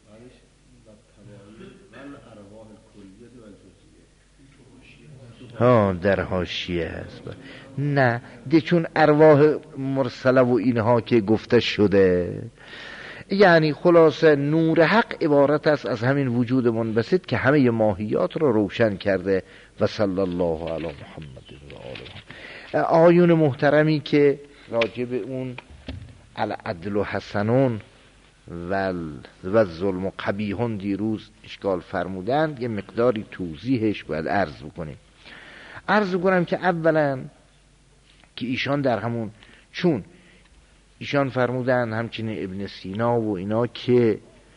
ها در حاشیه هست. نه ده، چون ارواح مرسله و اینها که گفته شده، یعنی خلاصه نور حق عبارت است از همین وجود منبسط که همه ماهیات رو روشن کرده. و صلی الله علی محمد و آله. آیون محترمی که راجع به اون العدل و حسنون و و ظلم و قبیحون دیروز اشکال فرمودن، یه مقداری توضیحش باید عرض بکنیم. عرض کنم که اولا که ایشان در همون، چون ایشان فرمودن همچنین ابن سینا و اینا که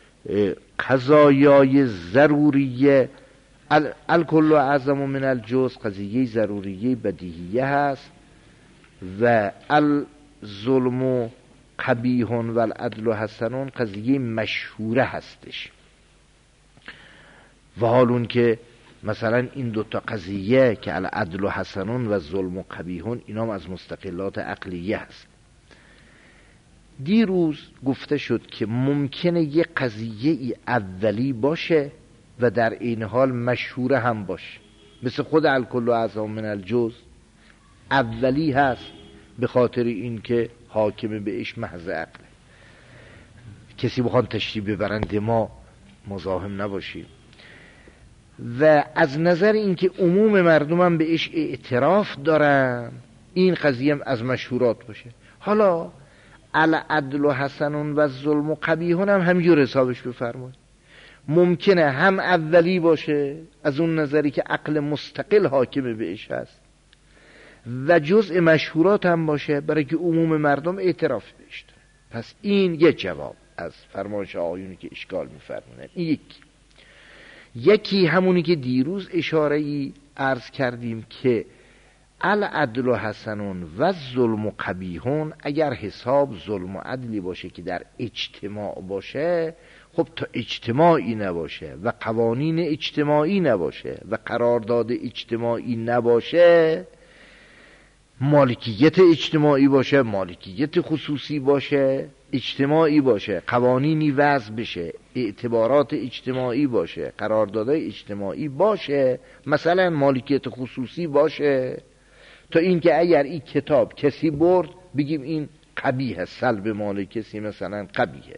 قضایای ضروریه الکل اعظم من الجزء، قضیه ضروریه بدیهیه هست، و الظلم و قبیحون و العدل و حسنون قضیه مشهوره هستش. و حالون که مثلا این دوتا قضیه که العدل و حسنون و ظلم و قبیحون اینا از مستقلات عقلیه هست. دیروز گفته شد که ممکنه یه قضیه اولی باشه و در این حال مشهوره هم باشه، مثل خود الکل اعظم من الجزء اولی هست به خاطر این که حاکم بهش محض عقله. کسی بخوان تشریح ببرند ما مزاحم نباشیم. و از نظر اینکه عموم مردم هم بهش اعتراف دارن، این قضیه هم از مشهورات باشه. حالا العدل و حسنون و ظلم و قبیحون هم همینجور حسابش بفرمایید. ممکنه هم اولی باشه از اون نظری که عقل مستقل حاکم بهش هست، و جزء مشهورات هم باشه برای که عموم مردم اعتراف بهش داره. پس این یه جواب از فرمایش آیونی که اشکال می‌فرمونن. این یکی یکی همونی که دیروز اشاره ای عرض کردیم که العدل و حسنون و ظلم و قبیحون، اگر حساب ظلم و عدلی باشه که در اجتماع باشه، خب تا اجتماعی نباشه و قوانین اجتماعی نباشه و قرارداد اجتماعی نباشه، مالکیت اجتماعی باشه، مالکیت خصوصی باشه، اجتماعی باشه، قوانینی وضع بشه، اعتبارات اجتماعی باشه، قراردادهای اجتماعی باشه، مثلا مالکیت خصوصی باشه، تا اینکه اگر این کتاب کسی برد بگیم این قبیحه، سلب مال کسی مثلا قبیحه.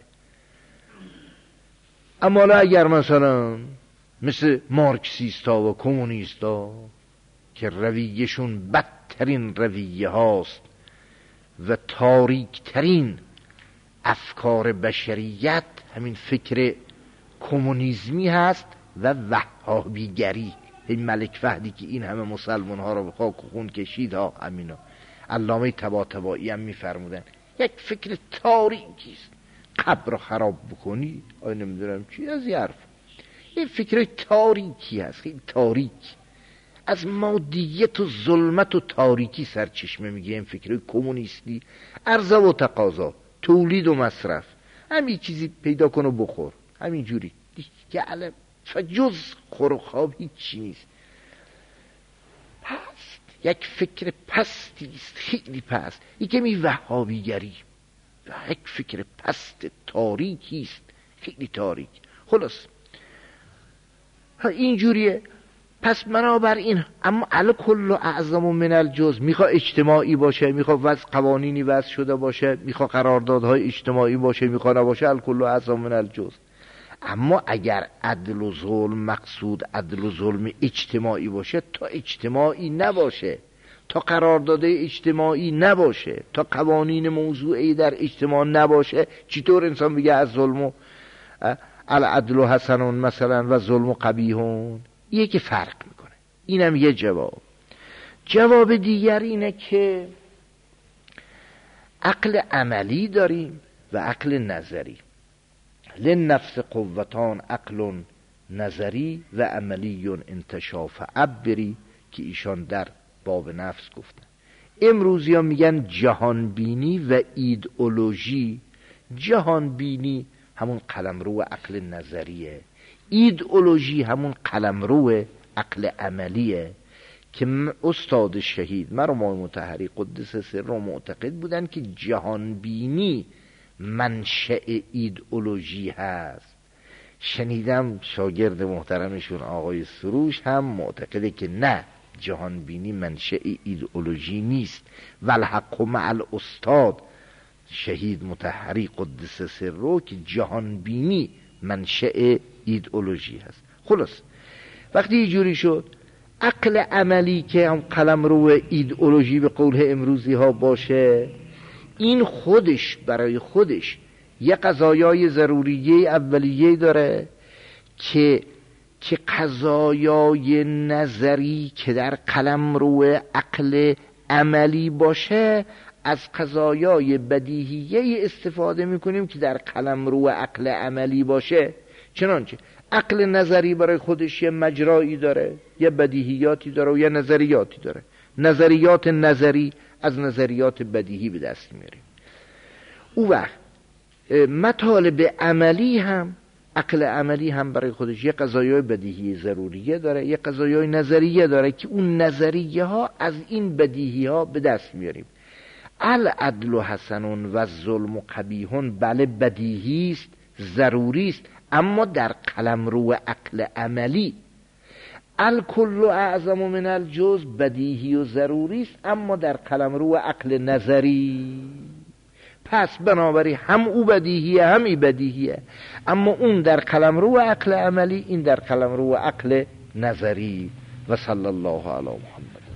اما اگر مثلا مثل مارکسیستا و کمونیستا که رویشون بدترین رویه هاست و تاریکترین افکار بشریت همین فکر کمونیسمی هست و وهابیگری، این ملک فهدی که این همه مسلمان ها رو به خاک و خون کشید ها، همینا علامه طباطبایی هم میفرمودن یک فکر تاریکی است. قبر رو خراب بکنی آی نمیدونم چی از یه حرف، این فکر تاریکی هست، خیلی تاریک، از مادیت و ظلمت و تاریکی سرچشمه میگه این فکر کمونیستی. عرضه و تقاضا، تولید و مصرف، همین چیزی پیدا کن و بخور، همین جوری که علم فجز خور و خواب هیچی نیست. پست، یک فکر پستی است، خیلی پست، این که می وهابیگری یک فکر پست تاریکی است، خیلی تاریک. خلاص اینجوریه. پس بنابراین اما الکل اعظم من الجزء، میخواد اجتماعی باشه، میخواد وضع قوانینی وضع شده باشه، میخواد قراردادهای اجتماعی باشه، میخواد نباشه، الکل اعظم من الجزء. اما اگر عدل و ظلم مقصود عدل و ظلم اجتماعی باشه، تا اجتماعی نباشه، تا قرارداد اجتماعی نباشه، تا قوانین موضوعی در اجتماع نباشه، چطور انسان بگه از ظلم و العدل و حسنون مثلا و ظلم و قبیحون؟ یکی فرق میکنه. اینم یه جواب. جواب دیگر اینه که عقل عملی داریم و عقل نظری. لنفس قوتان عقل نظری و عملی انتشاف عبری که ایشان در باب نفس گفتن. امروزی ها میگن جهانبینی و ایدئولوژی. جهانبینی همون قلمرو عقل نظریه، ایدئولوژی همون قلمرو عقل عملیه که استاد شهید مرحوم مطهری قدس سره معتقد بودن که جهانبینی منشأ ایدئولوژی هست. شنیدم شاگرد محترمشون آقای سروش هم معتقده که نه، جهانبینی منشأ ایدئولوژی نیست. والحق مع الاستاد شهید مطهری قدس سره که جهانبینی منشأ ایدئولوژی هست. خلاص وقتی اینجوری شد، عقل عملی که هم قلمرو ایدئولوژی به قول امروزی ها باشه، این خودش برای خودش یه قضایای ضروریه اولیه داره که که قضایای نظری که در قلمرو عقل عملی باشه، از قضایای بدیهیه استفاده میکنیم که در قلمرو عقل عملی باشه. چنانچه عقل نظری برای خودش یه مجرایی داره، یه بدیهیاتی داره و یه نظریاتی داره. نظریات نظری از نظریات بدیهی به دست میاریم. او وقت مطالب عملی هم، عقل عملی هم برای خودش یه قضایای بدیهی ضروریه داره، یه قضایای نظریه داره که اون نظریه ها از این بدیهی ها به دست میاریم. العدل و حسنون و ظلم و قبیحون بله بدیهی است، ضروری است، اما در قلمرو عقل عملی. الکل اعظم من الجزء بدیهی و ضروری است، اما در قلمرو عقل نظری. پس بنابراین هم او بدیهیه هم ای بدیهیه، اما اون در قلمرو عقل عملی، این در قلمرو عقل نظری. و صلی الله علی محمد.